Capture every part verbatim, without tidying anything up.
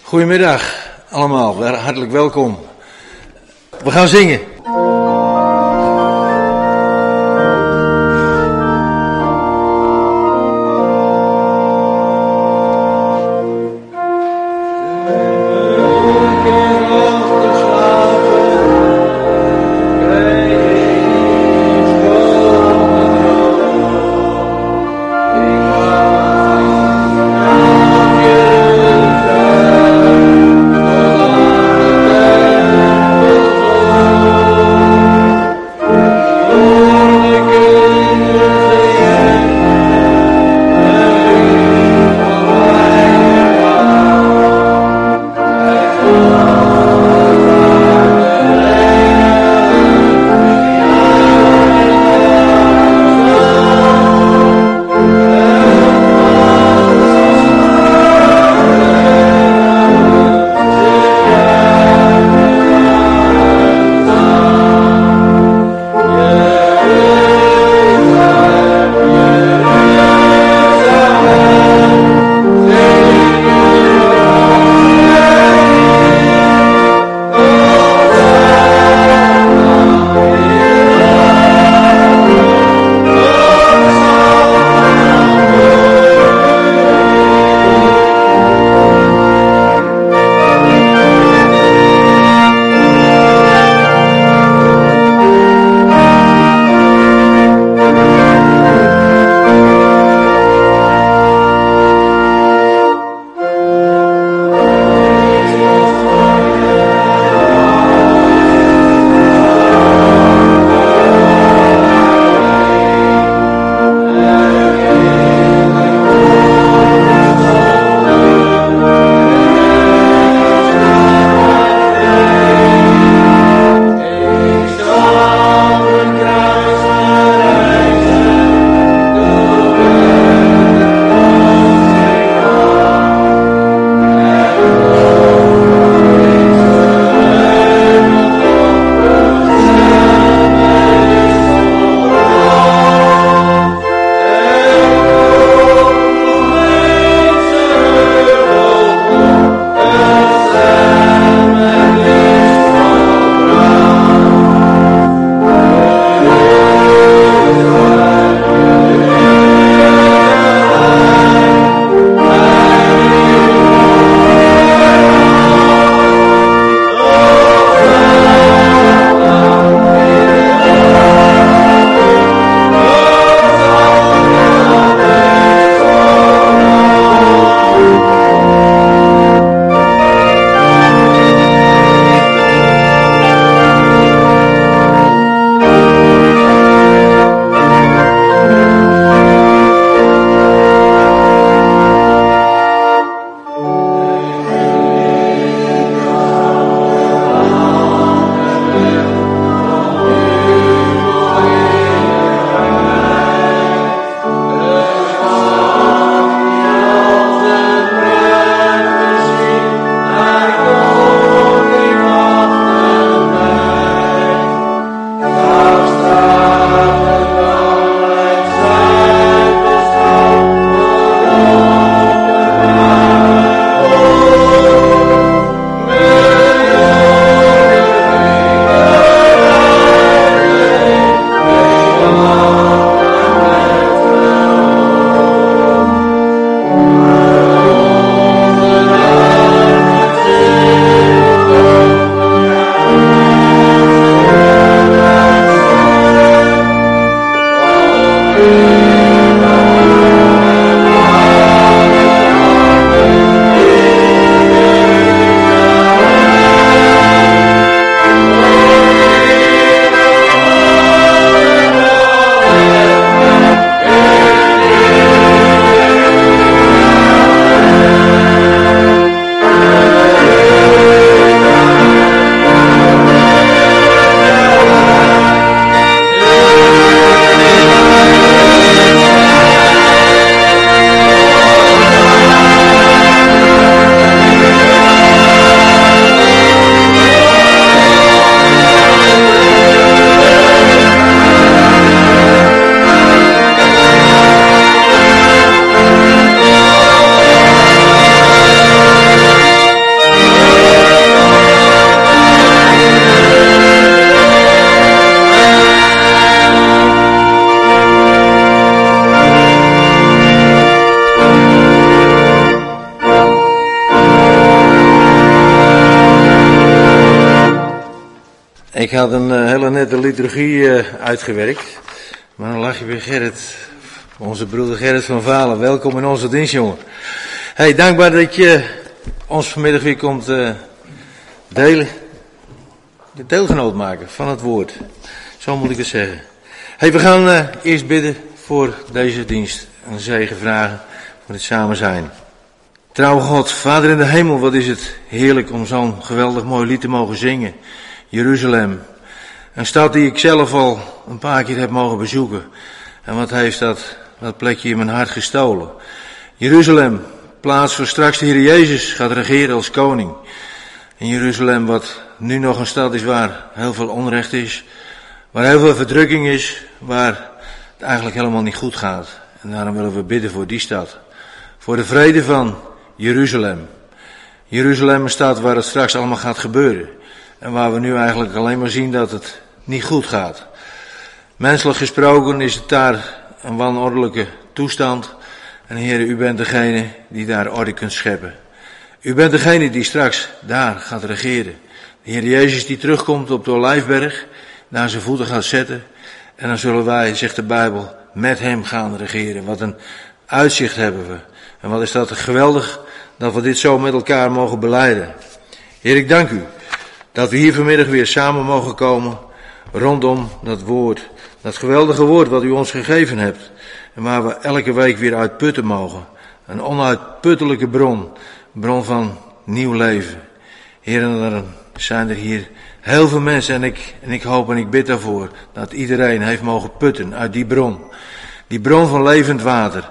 Goedemiddag allemaal, hartelijk welkom. We gaan zingen. Oh, Ik had een uh, hele nette liturgie uh, uitgewerkt. Maar dan lag je weer Gerrit, onze broeder Gerrit van Valen. Welkom in onze dienst, jongen. Hey, dankbaar dat je ons vanmiddag weer komt uh, delen. De deelgenoot maken van het woord. Zo moet ik het zeggen. Hey, we gaan uh, eerst bidden voor deze dienst. En zegen vragen voor het samen zijn. Trouwe God, Vader in de hemel, wat is het heerlijk om zo'n geweldig mooi lied te mogen zingen. Jeruzalem. Een stad die ik zelf al een paar keer heb mogen bezoeken. En wat heeft dat, dat plekje in mijn hart gestolen. Jeruzalem, plaats waar straks de Heer Jezus gaat regeren als koning. In Jeruzalem, wat nu nog een stad is waar heel veel onrecht is. Waar heel veel verdrukking is. Waar het eigenlijk helemaal niet goed gaat. En daarom willen we bidden voor die stad. Voor de vrede van Jeruzalem. Jeruzalem, een stad waar het straks allemaal gaat gebeuren. En waar we nu eigenlijk alleen maar zien dat het niet goed gaat. Menselijk gesproken is het daar een wanordelijke toestand. En Heer, u bent degene die daar orde kunt scheppen. U bent degene die straks daar gaat regeren. De Heer Jezus die terugkomt op de Olijfberg, daar zijn voeten gaat zetten. En dan zullen wij, zegt de Bijbel, met hem gaan regeren. Wat een uitzicht hebben we. En wat is dat geweldig dat we dit zo met elkaar mogen belijden. Heer, ik dank u dat we hier vanmiddag weer samen mogen komen rondom dat woord. Dat geweldige woord wat u ons gegeven hebt. En waar we elke week weer uit putten mogen. Een onuitputtelijke bron. Een bron van nieuw leven. Heer, en er zijn er hier heel veel mensen. En ik, en ik hoop en ik bid daarvoor dat iedereen heeft mogen putten uit die bron. Die bron van levend water.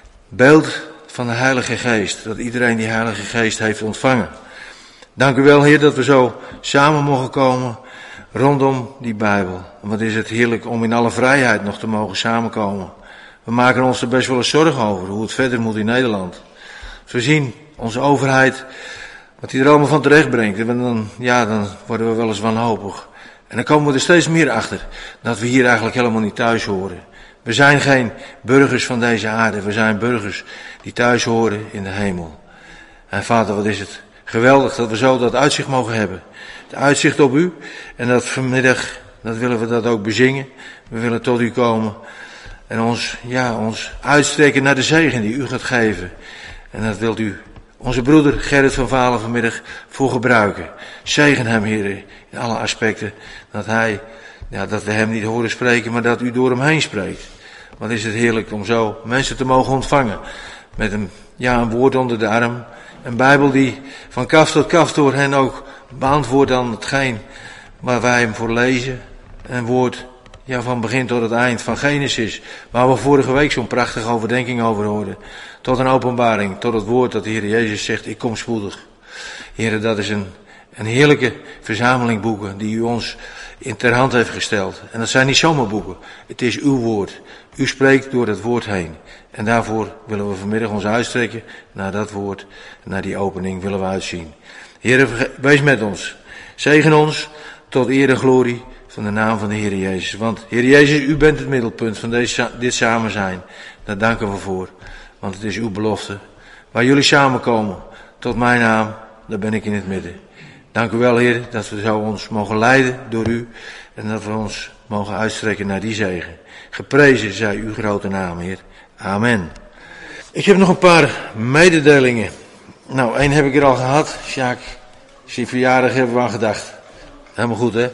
Beeld van de Heilige Geest. Dat iedereen die Heilige Geest heeft ontvangen. Dank u wel, Heer, dat we zo samen mogen komen rondom die Bijbel. En wat is het heerlijk om in alle vrijheid nog te mogen samenkomen. We maken ons er best wel eens zorgen over hoe het verder moet in Nederland. Als we zien onze overheid, wat die er allemaal van terecht brengt. En dan, ja, dan worden we wel eens wanhopig. En dan komen we er steeds meer achter dat we hier eigenlijk helemaal niet thuis horen. We zijn geen burgers van deze aarde. We zijn burgers die thuis horen in de hemel. En Vader, wat is het geweldig dat we zo dat uitzicht mogen hebben. Het uitzicht op u. En dat vanmiddag, dat willen we dat ook bezingen. We willen tot u komen. En ons, ja, ons uitstrekken naar de zegen die u gaat geven. En dat wilt u onze broeder Gerrit van Valen vanmiddag voor gebruiken. Zegen hem, Heer, in alle aspecten. Dat hij, ja, dat we hem niet horen spreken, maar dat u door hem heen spreekt. Wat is het heerlijk om zo mensen te mogen ontvangen. Met een, ja, een woord onder de arm. Een Bijbel die van kaf tot kaf door hen ook beantwoordt aan hetgeen waar wij hem voor lezen. Een woord, ja, van begin tot het eind, van Genesis, waar we vorige week zo'n prachtige overdenking over hoorden. Tot een openbaring, tot het woord dat de Heer Jezus zegt, ik kom spoedig. Heer, dat is een, een heerlijke verzameling boeken die u ons in ter hand heeft gesteld. En dat zijn niet zomaar boeken, het is uw woord. U spreekt door het woord heen. En daarvoor willen we vanmiddag ons uitstrekken naar dat woord, naar die opening willen we uitzien. Heer, wees met ons. Zegen ons tot eer en glorie van de naam van de Heer Jezus. Want Heer Jezus, u bent het middelpunt van deze, dit samen zijn. Daar danken we voor. Want het is uw belofte. Waar jullie samenkomen tot mijn naam, daar ben ik in het midden. Dank u wel, Heer, dat we zo ons mogen leiden door u. En dat we ons mogen uitstrekken naar die zegen. Geprezen zij uw grote naam, Heer. Amen. Ik heb nog een paar mededelingen. Nou, één heb ik er al gehad. Sjaak, zijn verjaardag hebben we aan gedacht. Helemaal goed, hè?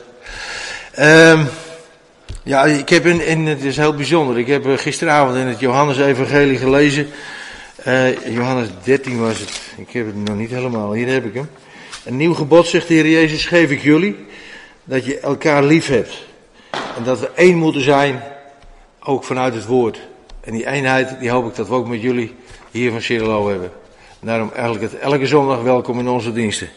Um, ja, ik heb in, in, het is heel bijzonder. Ik heb gisteravond in het Johannes-evangelie gelezen. Uh, Johannes dertien was het. Ik heb het nog niet helemaal. Hier heb ik hem. Een nieuw gebod, zegt de Heer Jezus, geef ik jullie. Dat je elkaar lief hebt. En dat we één moeten zijn. Ook vanuit het woord. En die eenheid, die hoop ik dat we ook met jullie hier van Cirelo hebben. En daarom eigenlijk het elke zondag welkom in onze diensten.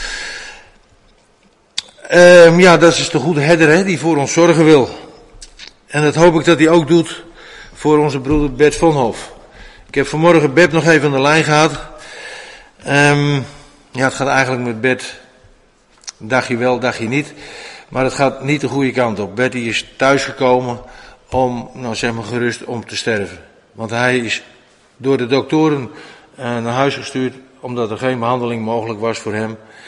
Um, ja, dat is de goede herder, hè, die voor ons zorgen wil. En dat hoop ik dat hij ook doet voor onze broeder Bert Vonhof. Ik heb vanmorgen Bert nog even aan de lijn gehad. Um, ja, het gaat eigenlijk met Bert, dagje wel, dagje niet. Maar het gaat niet de goede kant op. Bert die is thuisgekomen om, nou zeg maar gerust, om te sterven. Want hij is door de doktoren uh, naar huis gestuurd, omdat er geen behandeling mogelijk was voor hem.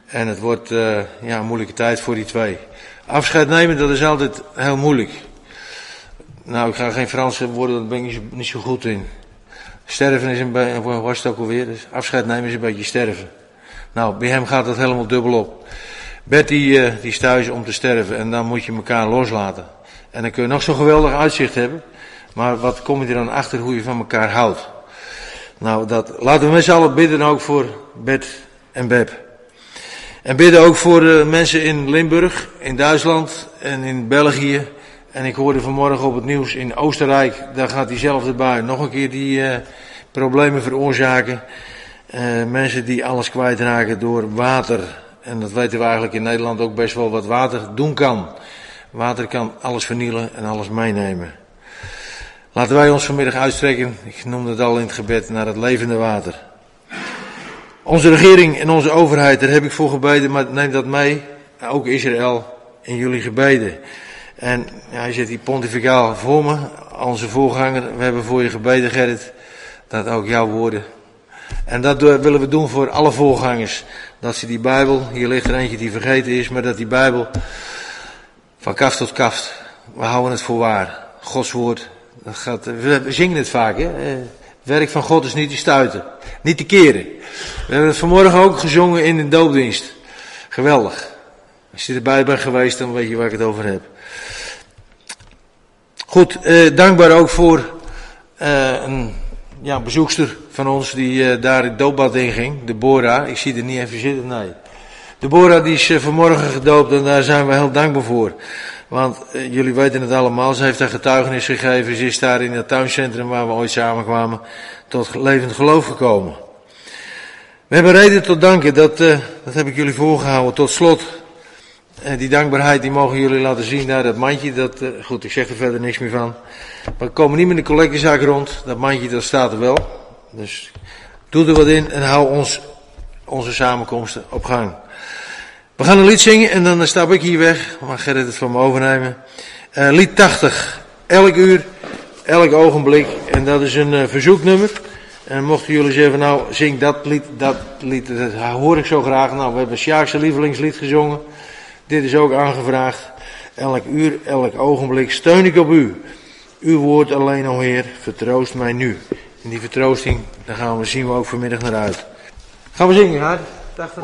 En het wordt uh, ja, een moeilijke tijd voor die twee. Afscheid nemen, dat is altijd heel moeilijk. Nou, ik ga geen Franse woorden, daar ben ik niet zo, niet zo goed in. Sterven is een beetje, wat was het ook alweer? Dus afscheid nemen is een beetje sterven. Nou, bij hem gaat dat helemaal dubbel op. Bert die, uh, die is thuis om te sterven en dan moet je elkaar loslaten. En dan kun je nog zo'n geweldig uitzicht hebben. Maar wat kom je er dan achter hoe je van elkaar houdt? Nou, dat, laten we met z'n allen bidden ook voor Bert en Beb. En bidden ook voor uh, mensen in Limburg, in Duitsland en in België. En ik hoorde vanmorgen op het nieuws in Oostenrijk, daar gaat diezelfde bui nog een keer die uh, problemen veroorzaken. Uh, mensen die alles kwijtraken door water. En dat weten we eigenlijk in Nederland ook best wel wat water doen kan. Water kan alles vernielen en alles meenemen. Laten wij ons vanmiddag uitstrekken, ik noemde het al in het gebed, naar het levende water. Onze regering en onze overheid, daar heb ik voor gebeden, maar neem dat mee. Ook Israël in jullie gebeden. En ja, hij zit hier pontificaal voor me, onze voorganger. We hebben voor je gebeden, Gerrit, dat ook jouw woorden. En dat willen we doen voor alle voorgangers. Dat ze die Bijbel, hier ligt er eentje die vergeten is, maar dat die Bijbel van kaft tot kaft, we houden het voor waar. Gods woord, dat gaat, we zingen het vaak, hè. Het werk van God is niet te stuiten, niet te keren. We hebben het vanmorgen ook gezongen in de doopdienst. Geweldig. Als je erbij bent geweest, dan weet je waar ik het over heb. Goed, eh, dankbaar ook voor eh, een ja, bezoekster van ons die eh, daar het doopbad in ging. Deborah, ik zie er niet even zitten, nee. Deborah die is eh, vanmorgen gedoopt en daar zijn we heel dankbaar voor. Want eh, jullie weten het allemaal, ze heeft daar getuigenis gegeven. Ze is daar in het tuincentrum waar we ooit samenkwamen tot levend geloof gekomen. We hebben reden tot danken, dat, uh, dat heb ik jullie voorgehouden. Tot slot, uh, die dankbaarheid die mogen jullie laten zien naar dat mandje. Dat, uh, goed, ik zeg er verder niks meer van. Maar we komen niet met de collectezaak rond. Dat mandje dat staat er wel. Dus doe er wat in en hou ons, onze samenkomsten op gang. We gaan een lied zingen en dan stap ik hier weg. Mag Gerrit het van me overnemen. Uh, lied tachtig. Elk uur, elk ogenblik. En dat is een uh, verzoeknummer. En mochten jullie zeggen, nou zing dat lied, dat lied, dat hoor ik zo graag. Nou, we hebben Sjaak's lievelingslied gezongen. Dit is ook aangevraagd. Elk uur, elk ogenblik steun ik op u. Uw woord alleen, o Heer, vertroost mij nu. En die vertroosting, daar gaan we, zien we ook vanmiddag naar uit. Gaan we zingen, Hart? tachtig.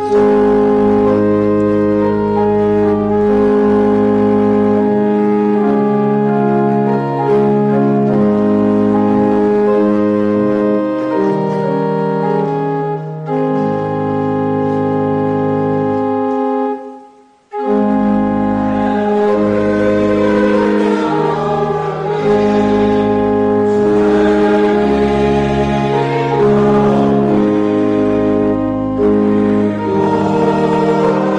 Oh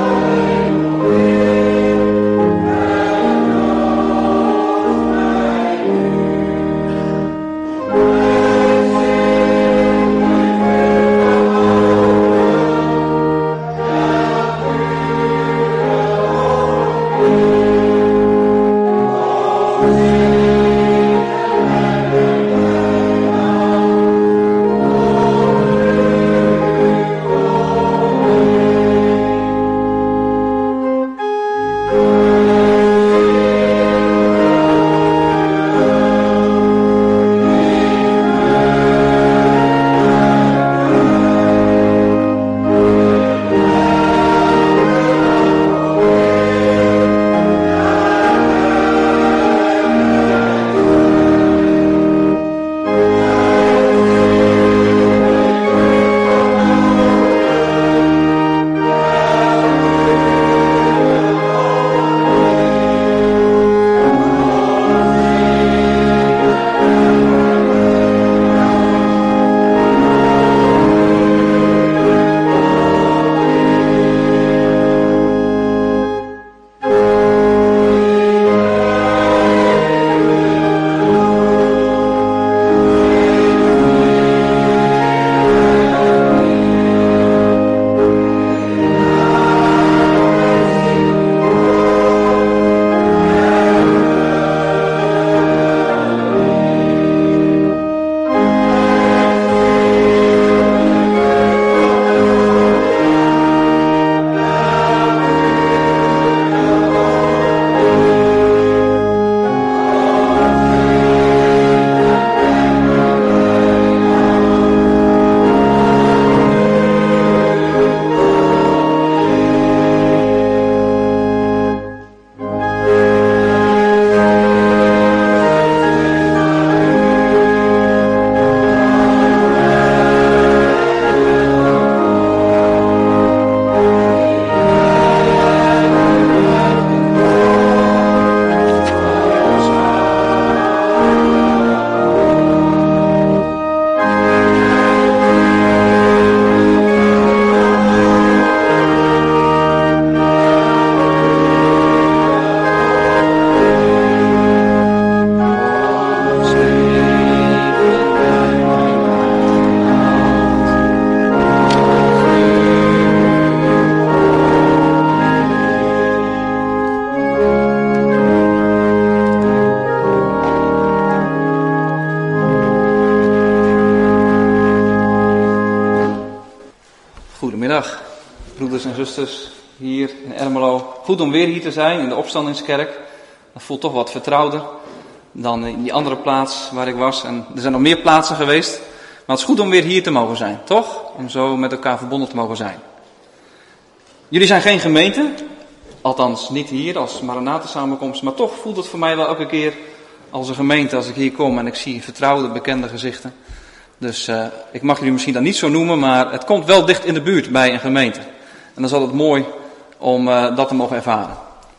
broeders en zusters hier in Ermelo. Goed om weer hier te zijn in de Opstandingskerk. Dat voelt toch wat vertrouwder dan in die andere plaats waar ik was. En er zijn nog meer plaatsen geweest. Maar het is goed om weer hier te mogen zijn, toch? Om zo met elkaar verbonden te mogen zijn. Jullie zijn geen gemeente. Althans niet hier als Maranatha samenkomst. Maar toch voelt het voor mij wel elke keer als een gemeente als ik hier kom en ik zie vertrouwde, bekende gezichten. Dus uh, ik mag jullie misschien dan niet zo noemen, maar het komt wel dicht in de buurt bij een gemeente. En dan is het mooi om uh, dat te mogen ervaren.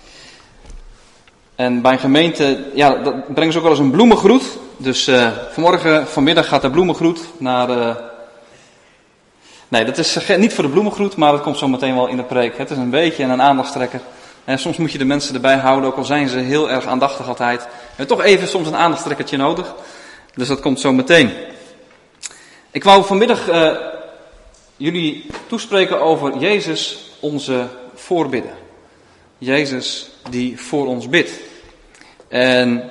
En bij een gemeente, ja, dat brengen ze ook wel eens een bloemengroet. Dus uh, vanmorgen, vanmiddag gaat de bloemengroet naar... Uh... Nee, dat is niet voor de bloemengroet, maar dat komt zo meteen wel in de preek. Het is een beetje een aandachtstrekker. En soms moet je de mensen erbij houden, ook al zijn ze heel erg aandachtig altijd. Je hebt toch even soms een aandachtstrekkertje nodig. Dus dat komt zo meteen. Ik wou vanmiddag uh, jullie toespreken over Jezus, onze voorbidder. Jezus die voor ons bidt. En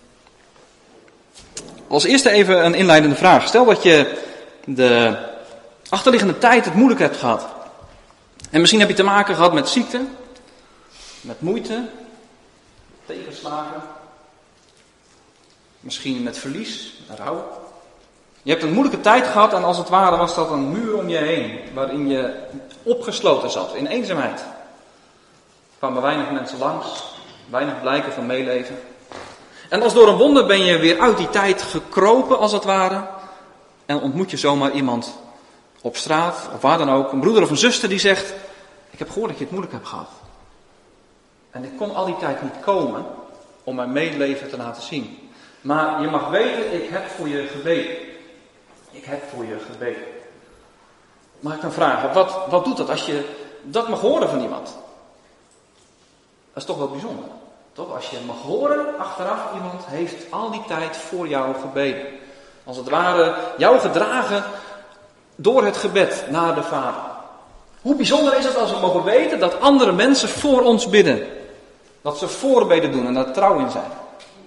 als eerste even een inleidende vraag. Stel dat je de achterliggende tijd het moeilijk hebt gehad. En misschien heb je te maken gehad met ziekte, met moeite, tegenslagen, misschien met verlies, met rouw. Je hebt een moeilijke tijd gehad en als het ware was dat een muur om je heen, waarin je opgesloten zat, in eenzaamheid. Er kwamen weinig mensen langs, weinig blijken van meeleven. En als door een wonder ben je weer uit die tijd gekropen, als het ware, en ontmoet je zomaar iemand op straat, of waar dan ook, een broeder of een zuster die zegt, ik heb gehoord dat je het moeilijk hebt gehad. En ik kon al die tijd niet komen om mijn medeleven te laten zien. Maar je mag weten, ik heb voor je gebeden. Ik heb voor je gebeden. Mag ik dan vragen, wat, wat doet dat als je dat mag horen van iemand? Dat is toch wel bijzonder. Toch? Als je mag horen, achteraf iemand heeft al die tijd voor jou gebeden. Als het ware jou gedragen door het gebed naar de Vader. Hoe bijzonder is het als we mogen weten dat andere mensen voor ons bidden. Dat ze voorbeden doen en daar trouw in zijn.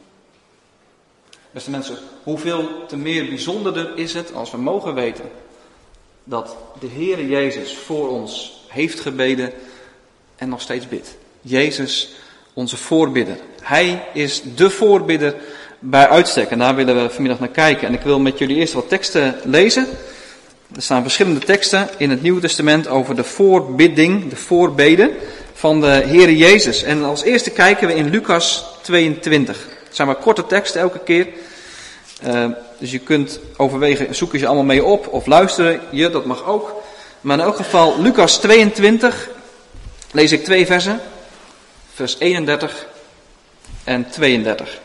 Beste mensen, hoeveel te meer bijzonderder is het als we mogen weten dat de Heere Jezus voor ons heeft gebeden en nog steeds bidt. Jezus, onze voorbidder. Hij is de voorbidder bij uitstek en daar willen we vanmiddag naar kijken. En ik wil met jullie eerst wat teksten lezen. Er staan verschillende teksten in het Nieuwe Testament over de voorbidding, de voorbeden van de Heere Jezus. En als eerste kijken we in Lucas tweeëntwintig. Het zijn maar korte teksten elke keer. Uh, dus je kunt overwegen, zoeken ze allemaal mee op of luisteren je, dat mag ook. Maar in elk geval, Lucas tweeëntwintig, lees ik twee versen. Vers eenendertig en tweeëndertig.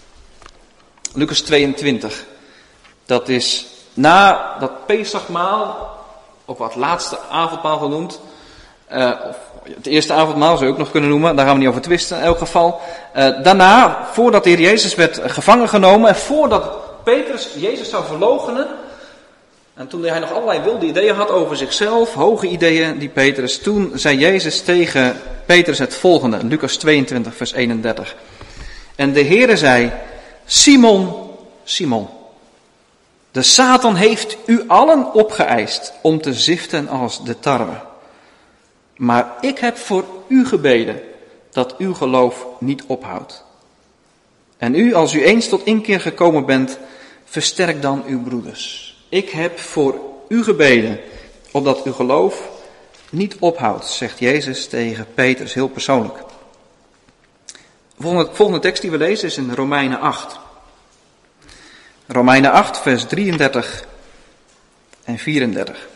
Lucas tweeëntwintig. Dat is na dat Pesachmaal, ook wat laatste avondmaal genoemd. Uh, of het eerste avondmaal zou je ook nog kunnen noemen, daar gaan we niet over twisten in elk geval. Uh, daarna, voordat de Heer Jezus werd gevangen genomen en voordat Petrus Jezus zou verloochenen, en toen hij nog allerlei wilde ideeën had over zichzelf, hoge ideeën die Petrus, toen zei Jezus tegen Petrus het volgende, Lucas tweeëntwintig vers eenendertig. En de Heere zei, Simon, Simon, de Satan heeft u allen opgeëist om te ziften als de tarwe. Maar ik heb voor u gebeden dat uw geloof niet ophoudt. En u, als u eens tot inkeer gekomen bent, versterk dan uw broeders. Ik heb voor u gebeden, opdat uw geloof niet ophoudt, zegt Jezus tegen Petrus, heel persoonlijk. De volgende, volgende tekst die we lezen is in Romeinen acht. Romeinen acht, vers drieëndertig en vierendertig.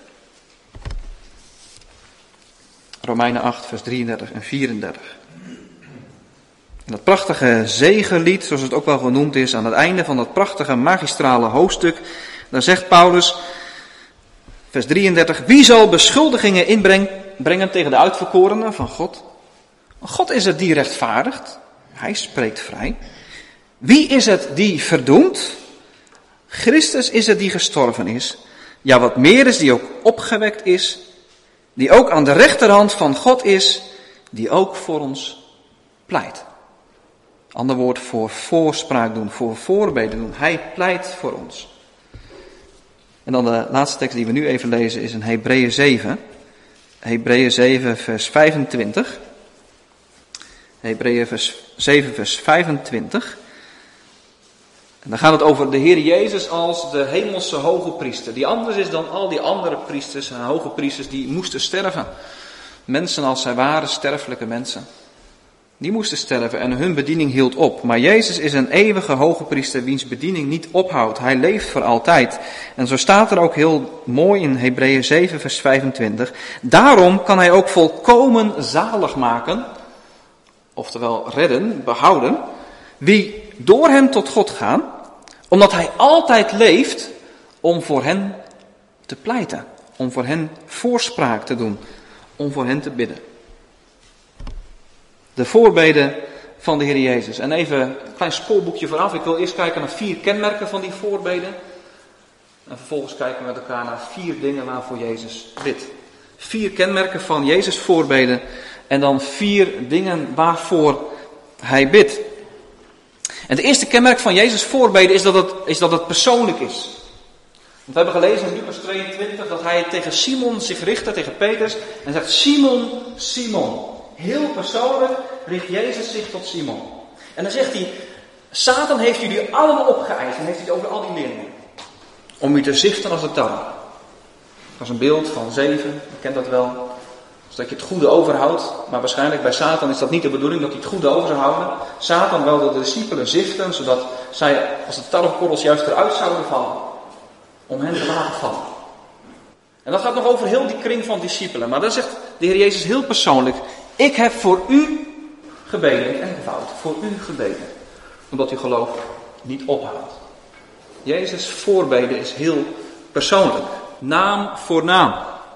Romeinen acht, vers drieëndertig en vierendertig. En dat prachtige zegenlied, zoals het ook wel genoemd is, aan het einde van dat prachtige magistrale hoofdstuk, daar zegt Paulus, vers drieëndertig, wie zal beschuldigingen inbrengen tegen de uitverkorenen van God? God is het die rechtvaardigt, hij spreekt vrij. Wie is het die verdoemt? Christus is het die gestorven is, ja wat meer is, die ook opgewekt is, die ook aan de rechterhand van God is, die ook voor ons pleit. Ander woord voor voorspraak doen, voor voorbeden doen. Hij pleit voor ons. En dan de laatste tekst die we nu even lezen is in Hebreeën zeven. Hebreeën zeven vers vijfentwintig. Hebreeën zeven vers vijfentwintig. En dan gaat het over de Heer Jezus als de hemelse hoge priester. Die anders is dan al die andere priesters en hoge priesters die moesten sterven. Mensen als zij waren, sterfelijke mensen. Die moesten sterven en hun bediening hield op. Maar Jezus is een eeuwige hoge priester wiens bediening niet ophoudt. Hij leeft voor altijd. En zo staat er ook heel mooi in Hebreeën zeven vers vijfentwintig. Daarom kan hij ook volkomen zalig maken, oftewel redden, behouden, wie door hem tot God gaan, omdat hij altijd leeft om voor hen te pleiten, om voor hen voorspraak te doen, om voor hen te bidden. De voorbeden van de Heer Jezus. En even een klein spoorboekje vooraf. Ik wil eerst kijken naar vier kenmerken van die voorbeden. En vervolgens kijken we met elkaar naar vier dingen waarvoor Jezus bidt. Vier kenmerken van Jezus voorbeden. En dan vier dingen waarvoor hij bidt. En het eerste kenmerk van Jezus voorbeden is dat het, is dat het persoonlijk is. Want we hebben gelezen in Lucas tweeëntwintig dat hij tegen Simon zich richtte, tegen Petrus. En zegt: Simon, Simon. Heel persoonlijk richt Jezus zich tot Simon. En dan zegt hij: Satan heeft jullie allemaal opgeëist. En heeft hij het over al die leerlingen. Om u te ziften als de tarwe. Dat is een beeld van zeven. Je kent dat wel. Zodat je het goede overhoudt. Maar waarschijnlijk bij Satan is dat niet de bedoeling dat hij het goede over zou houden. Satan wilde de discipelen ziften. Zodat zij als de tarwekorrels juist eruit zouden vallen. Om hen te laten vallen. En dat gaat nog over heel die kring van discipelen. Maar dan zegt de Heer Jezus heel persoonlijk: Ik heb voor u gebeden en gevouwd. Voor u gebeden. Omdat u geloof niet ophoudt. Jezus' voorbeden is heel persoonlijk. Naam voor naam.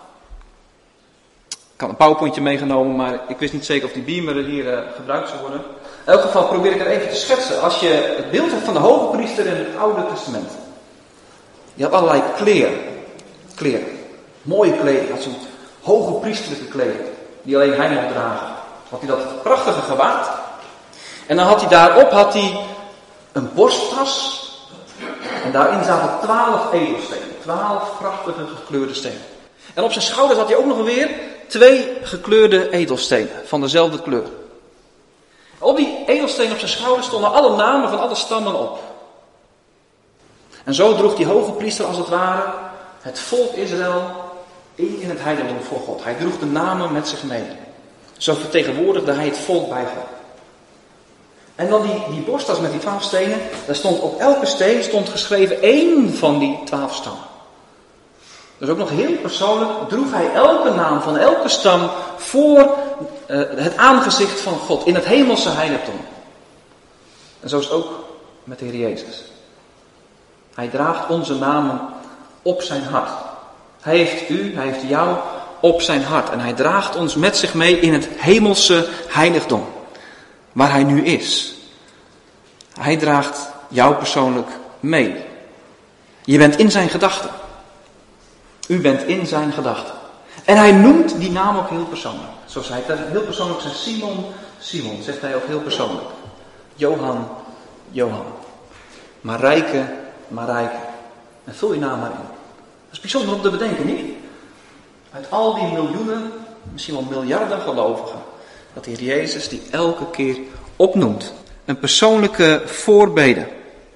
Ik had een powerpointje meegenomen, maar ik wist niet zeker of die beamer hier uh, gebruikt zou worden. In elk geval probeer ik het even te schetsen. Als je het beeld hebt van de hoge priester in het Oude Testament. Die had allerlei kleren. Kleren. Mooie kleding. Had zo'n hoge priesterlijke kleding. Die alleen hij mocht dragen. Had hij dat prachtige gewaad. En dan had hij daarop had hij een borsttas. En daarin zaten twaalf edelstenen. Twaalf prachtige gekleurde stenen. En op zijn schouders had hij ook nog weer twee gekleurde edelstenen. Van dezelfde kleur. Op die edelstenen op zijn schouders stonden alle namen van alle stammen op. En zo droeg die hoge priester als het ware het volk Israël in, in het heiligdom voor God. Hij droeg de namen met zich mee. Zo vertegenwoordigde hij het volk bij God. En dan die, die borsttas met die twaalf stenen. Daar stond op elke steen stond geschreven één van die twaalf stammen. Dus ook nog heel persoonlijk droeg hij elke naam van elke stam voor uh, het aangezicht van God in het hemelse heiligdom. En zo is het ook met de Heer Jezus. Hij draagt onze namen op zijn hart. Hij heeft u, hij heeft jou op zijn hart. En hij draagt ons met zich mee in het hemelse heiligdom. Waar hij nu is. Hij draagt jou persoonlijk mee. Je bent in zijn gedachten. U bent in zijn gedachten. En hij noemt die naam ook heel persoonlijk. Zoals hij het heel persoonlijk zegt: Simon, Simon, zegt hij ook heel persoonlijk. Johan, Johan. Marijke, Marijke. En vul je naam maar in. Dat is bijzonder om te bedenken, niet? Uit al die miljoenen, misschien wel miljarden gelovigen. Dat de Heer Jezus die elke keer opnoemt. Een persoonlijke voorbede.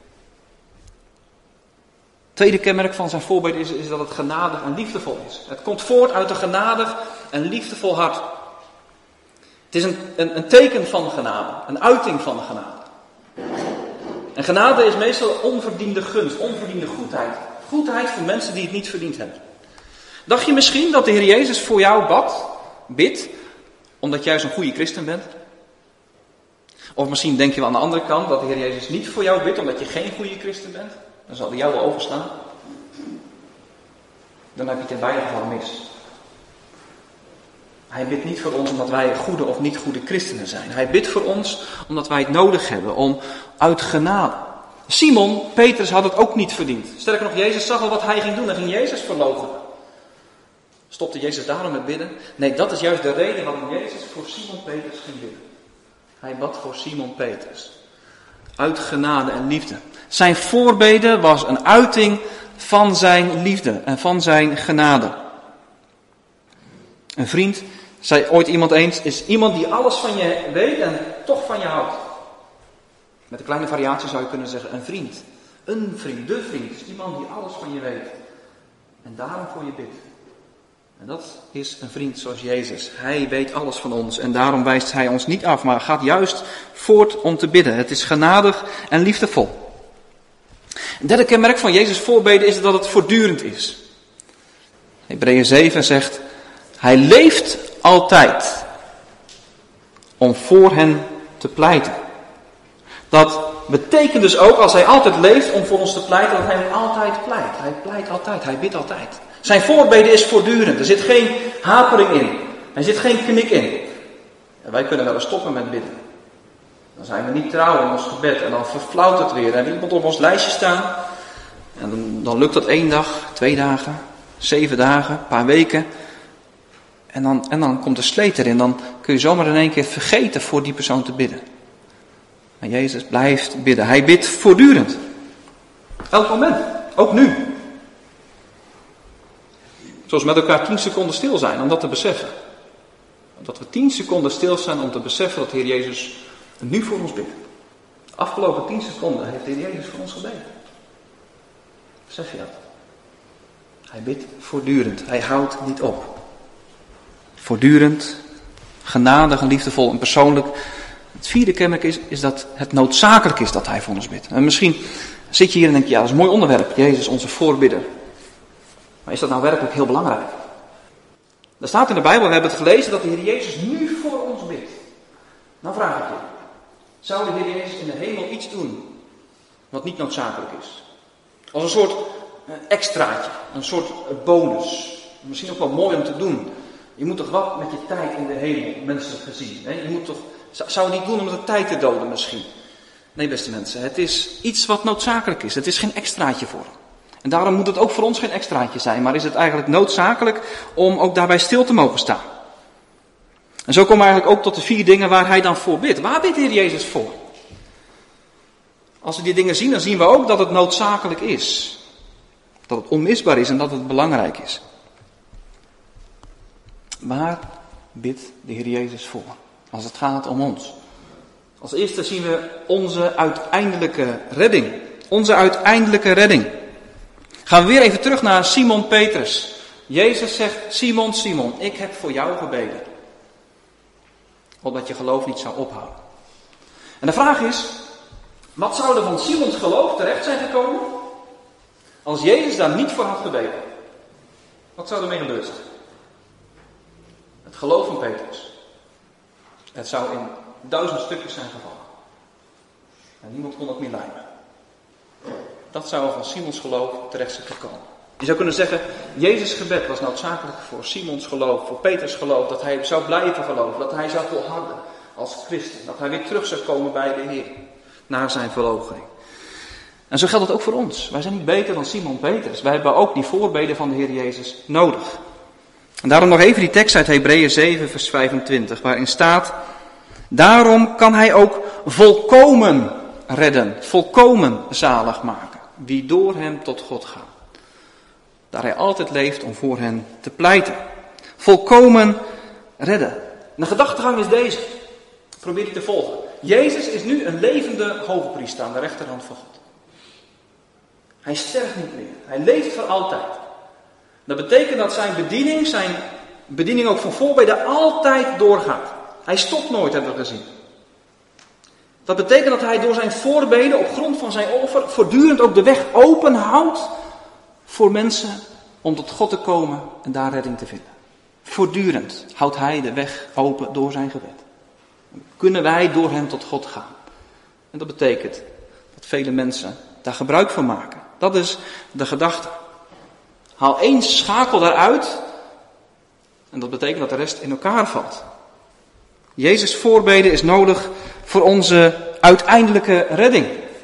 Tweede kenmerk van zijn voorbeden is, is dat het genadig en liefdevol is. Het komt voort uit een genadig en liefdevol hart. Het is een, een, een teken van genade. Een uiting van de genade. En genade is meestal onverdiende gunst, onverdiende goedheid. Goedheid voor mensen die het niet verdiend hebben. Dacht je misschien dat de Heer Jezus voor jou bad, bidt, omdat jij zo'n goede christen bent? Of misschien denk je wel aan de andere kant dat de Heer Jezus niet voor jou bidt, omdat je geen goede christen bent? Dan zal hij jou wel overslaan. Dan heb je het in beide gevallen mis. Hij bidt niet voor ons omdat wij goede of niet goede christenen zijn. Hij bidt voor ons omdat wij het nodig hebben, om uit genade. Simon, Petrus had het ook niet verdiend. Sterker nog, Jezus zag al wat hij ging doen en ging Jezus verloochenen. Stopte Jezus daarom met bidden? Nee, dat is juist de reden waarom Jezus voor Simon Petrus ging bidden. Hij bad voor Simon Petrus. Uit genade en liefde. Zijn voorbede was een uiting van zijn liefde en van zijn genade. Een vriend, zei ooit iemand eens, is iemand die alles van je weet en toch van je houdt. Met een kleine variatie zou je kunnen zeggen een vriend. Een vriend, de vriend, is iemand die alles van je weet. En daarom voor je bidt. En dat is een vriend zoals Jezus. Hij weet alles van ons en daarom wijst hij ons niet af, maar gaat juist voort om te bidden. Het is genadig en liefdevol. Een derde kenmerk van Jezus' voorbeden is dat het voortdurend is. Hebreeën zeven zegt, hij leeft altijd om voor hen te pleiten. Dat betekent dus ook, als hij altijd leeft om voor ons te pleiten, dat hij altijd pleit. Hij pleit altijd, hij bidt altijd. Zijn voorbeden is voortdurend. Er zit geen hapering in. Er zit geen knik in. En wij kunnen wel eens stoppen met bidden. Dan zijn we niet trouw in ons gebed en dan verflauwt het weer. En er iemand op ons lijstje staan. En dan, dan lukt dat één dag, twee dagen, zeven dagen, een paar weken. En dan, en dan komt de sleet erin. Dan kun je zomaar in één keer vergeten voor die persoon te bidden. Maar Jezus blijft bidden. Hij bidt voortdurend. Elk moment. Ook nu. Zoals met elkaar tien seconden stil zijn om dat te beseffen. Dat we tien seconden stil zijn om te beseffen dat de Heer Jezus nu voor ons bidt. De afgelopen tien seconden heeft de Heer Jezus voor ons gebeden. Besef je dat? Hij bidt voortdurend. Hij houdt niet op. Voortdurend, genadig en liefdevol en persoonlijk. Het vierde kenmerk is, is dat het noodzakelijk is dat hij voor ons bidt. En misschien zit je hier en denk je, ja, dat is een mooi onderwerp. Jezus, onze voorbidder. Maar is dat nou werkelijk heel belangrijk? Er staat in de Bijbel, we hebben het gelezen, dat de Heer Jezus nu voor ons bidt. Nou vraag ik je, zou de Heer Jezus in de hemel iets doen wat niet noodzakelijk is? Als een soort extraatje, een soort bonus. Misschien ook wel mooi om te doen. Je moet toch wat met je tijd in de hemel, menselijk gezien. Hè? Je moet toch, zou het niet doen om de tijd te doden misschien? Nee, beste mensen, het is iets wat noodzakelijk is. Het is geen extraatje voor hem. En daarom moet het ook voor ons geen extraatje zijn, maar is het eigenlijk noodzakelijk om ook daarbij stil te mogen staan. En zo komen we eigenlijk ook tot de vier dingen waar hij dan voor bidt. Waar bidt de Heer Jezus voor? Als we die dingen zien, dan zien we ook dat het noodzakelijk is. Dat het onmisbaar is en dat het belangrijk is. Waar bidt de Heer Jezus voor? Als het gaat om ons. Als eerste zien we onze uiteindelijke redding. Onze uiteindelijke redding. Gaan we weer even terug naar Simon Petrus. Jezus zegt, Simon, Simon, ik heb voor jou gebeden. Opdat je geloof niet zou ophouden. En de vraag is, wat zou er van Simons geloof terecht zijn gekomen als Jezus daar niet voor had gebeden? Wat zou er mee gebeurd zijn? Het geloof van Petrus. Het zou in duizend stukjes zijn gevallen. En niemand kon het meer lijmen. Dat zou van Simons geloof terecht zijn gekomen. Je zou kunnen zeggen, Jezus' gebed was noodzakelijk voor Simons geloof, voor Petrus geloof, dat hij zou blijven geloven, dat hij zou volharden als christen, dat hij weer terug zou komen bij de Heer, na zijn verloochening. En zo geldt het ook voor ons. Wij zijn niet beter dan Simon Petrus. Wij hebben ook die voorbeden van de Heer Jezus nodig. En daarom nog even die tekst uit Hebreeën zeven vers vijfentwintig, waarin staat, daarom kan hij ook volkomen redden, volkomen zalig maken, wie door hem tot God gaat. Daar hij altijd leeft om voor hen te pleiten. Volkomen redden. En de gedachtegang is deze. Probeer die te volgen. Jezus is nu een levende hogepriester aan de rechterhand van God. Hij sterft niet meer. Hij leeft voor altijd. Dat betekent dat zijn bediening, zijn bediening ook van voorbeden, altijd doorgaat. Hij stopt nooit, hebben we gezien. Dat betekent dat hij door zijn voorbeden, op grond van zijn offer, voortdurend ook de weg open houdt voor mensen om tot God te komen en daar redding te vinden. Voortdurend houdt hij de weg open door zijn gebed. Dan kunnen wij door hem tot God gaan. En dat betekent dat vele mensen daar gebruik van maken. Dat is de gedachte. Haal één schakel daaruit en dat betekent dat de rest in elkaar valt. Jezus' voorbeden is nodig voor onze uiteindelijke redding.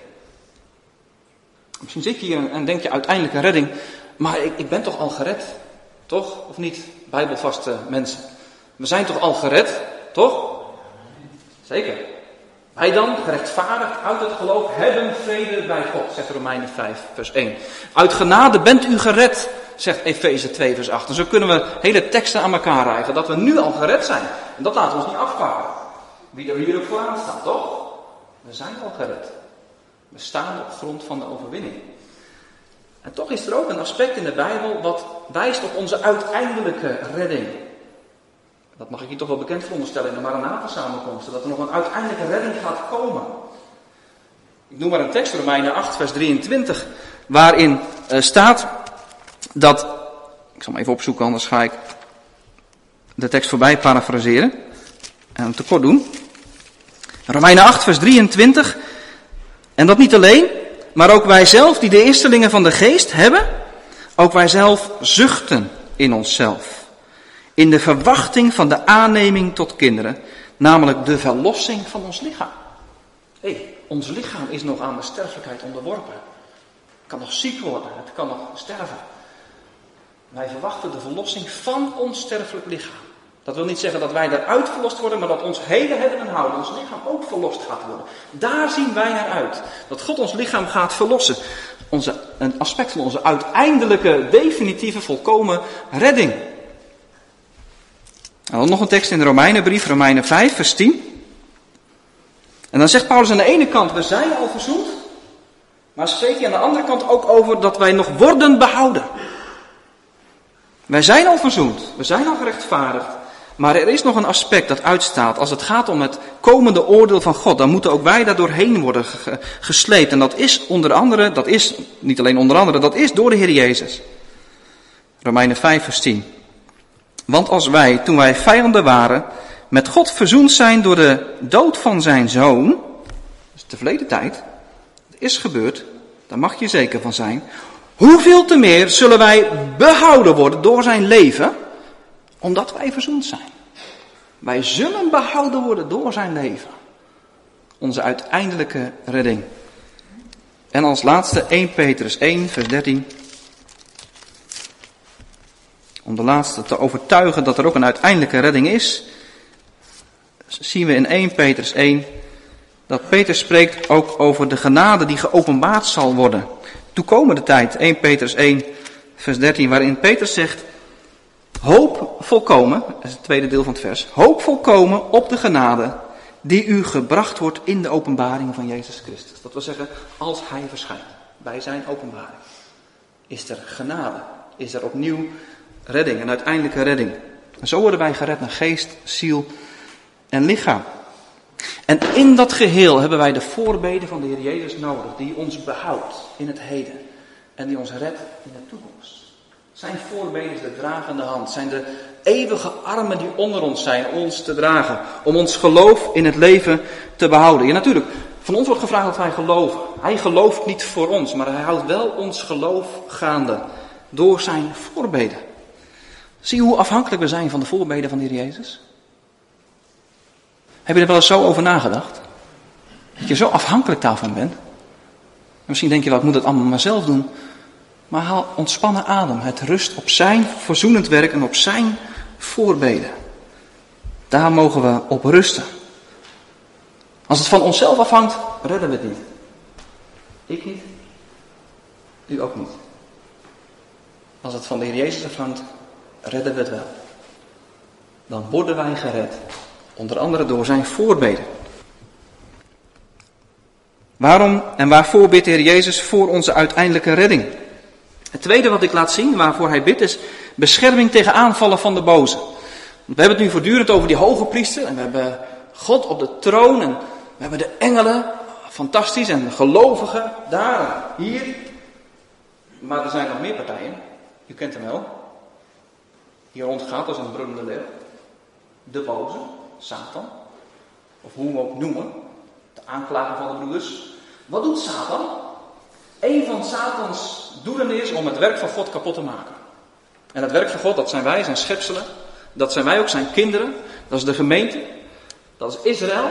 Misschien zit je hier en denk je uiteindelijke redding, maar ik, ik ben toch al gered? Toch? Of niet? Bijbelvaste mensen. We zijn toch al gered? Toch? Zeker. Wij dan, gerechtvaardigd uit het geloof, hebben vrede bij God, zegt Romeinen vijf vers één. Uit genade bent u gered zegt Efeze twee vers acht. En zo kunnen we hele teksten aan elkaar rijgen, dat we nu al gered zijn. En dat laten we ons niet afvaren. Wie er hier ook vooraan staat, toch? We zijn al gered. We staan op grond van de overwinning. En toch is er ook een aspect in de Bijbel wat wijst op onze uiteindelijke redding. Dat mag ik je toch wel bekend veronderstellen in de Maranatha-samenkomsten, dat er nog een uiteindelijke redding gaat komen. Ik noem maar een tekst, Romeinen acht vers drieëntwintig, waarin uh, staat dat, ik zal hem even opzoeken, anders ga ik de tekst voorbij parafraseren en hem tekort doen. Romeinen acht vers drieëntwintig, en dat niet alleen, maar ook wij zelf die de eerstelingen van de geest hebben, ook wij zelf zuchten in onszelf. In de verwachting van de aanneming tot kinderen, namelijk de verlossing van ons lichaam. Hé, hey, ons lichaam is nog aan de sterfelijkheid onderworpen. Het kan nog ziek worden, het kan nog sterven. Wij verwachten de verlossing van ons sterfelijk lichaam. Dat wil niet zeggen dat wij daaruit verlost worden, maar dat ons hele hebben en houden, ons lichaam ook verlost gaat worden. Daar zien wij naar uit. Dat God ons lichaam gaat verlossen. Onze, een aspect van onze uiteindelijke, definitieve, volkomen redding. En dan nog een tekst in de Romeinenbrief, Romeinen vijf, vers tien. En dan zegt Paulus aan de ene kant, we zijn al verzoend. Maar spreekt hij aan de andere kant ook over dat wij nog worden behouden. Wij zijn al verzoend, we zijn al gerechtvaardigd. Maar er is nog een aspect dat uitstaat. Als het gaat om het komende oordeel van God, dan moeten ook wij daar doorheen worden gesleept. En dat is onder andere, dat is niet alleen onder andere, dat is door de Heer Jezus. Romeinen vijf, vers tien. Want als wij, toen wij vijanden waren, met God verzoend zijn door de dood van zijn zoon, dus de verleden tijd, het is gebeurd, daar mag je zeker van zijn. Hoeveel te meer zullen wij behouden worden door zijn leven, omdat wij verzoend zijn. Wij zullen behouden worden door zijn leven. Onze uiteindelijke redding. En als laatste eerste Petrus één, vers dertien. Om de laatste te overtuigen dat er ook een uiteindelijke redding is, zien we in eerste Petrus één dat Petrus spreekt ook over de genade die geopenbaard zal worden. Toekomende tijd, eerste Petrus één, vers dertien, waarin Petrus zegt, hoop volkomen, dat is het tweede deel van het vers, hoop volkomen op de genade die u gebracht wordt in de openbaring van Jezus Christus. Dat wil zeggen, als hij verschijnt bij zijn openbaring, is er genade, is er opnieuw redding, een uiteindelijke redding. En zo worden wij gered naar geest, ziel en lichaam. En in dat geheel hebben wij de voorbeden van de Heer Jezus nodig, die ons behoudt in het heden en die ons redt in de toekomst. Zijn voorbeden is de dragende hand, zijn de eeuwige armen die onder ons zijn, ons te dragen, om ons geloof in het leven te behouden. Ja, natuurlijk, van ons wordt gevraagd dat wij geloven. Hij gelooft niet voor ons, maar hij houdt wel ons geloof gaande door zijn voorbeden. Zie hoe afhankelijk we zijn van de voorbeden van de Heer Jezus? Heb je er wel eens zo over nagedacht? Dat je zo afhankelijk daarvan bent? Misschien denk je wel, ik moet het allemaal maar zelf doen. Maar haal ontspannen adem. Het rust op zijn verzoenend werk en op zijn voorbeden. Daar mogen we op rusten. Als het van onszelf afhangt, redden we het niet. Ik niet. U ook niet. Als het van de Heer Jezus afhangt, redden we het wel. Dan worden wij gered. Onder andere door zijn voorbeden. Waarom en waarvoor bidt de Heer Jezus voor onze uiteindelijke redding? Het tweede wat ik laat zien, waarvoor hij bidt, is bescherming tegen aanvallen van de boze. We hebben het nu voortdurend over die hoge priester. En we hebben God op de troon. En we hebben de engelen. Fantastisch. En de gelovigen daar en hier. Maar er zijn nog meer partijen. U kent hem wel. Die rondgaat als een brullende leeuw. De boze. Satan. Of hoe we ook noemen. De aanklager van de broeders. Wat doet Satan? Een van Satans doelen is om het werk van God kapot te maken. En het werk van God, dat zijn wij, zijn schepselen. Dat zijn wij ook, zijn kinderen. Dat is de gemeente. Dat is Israël.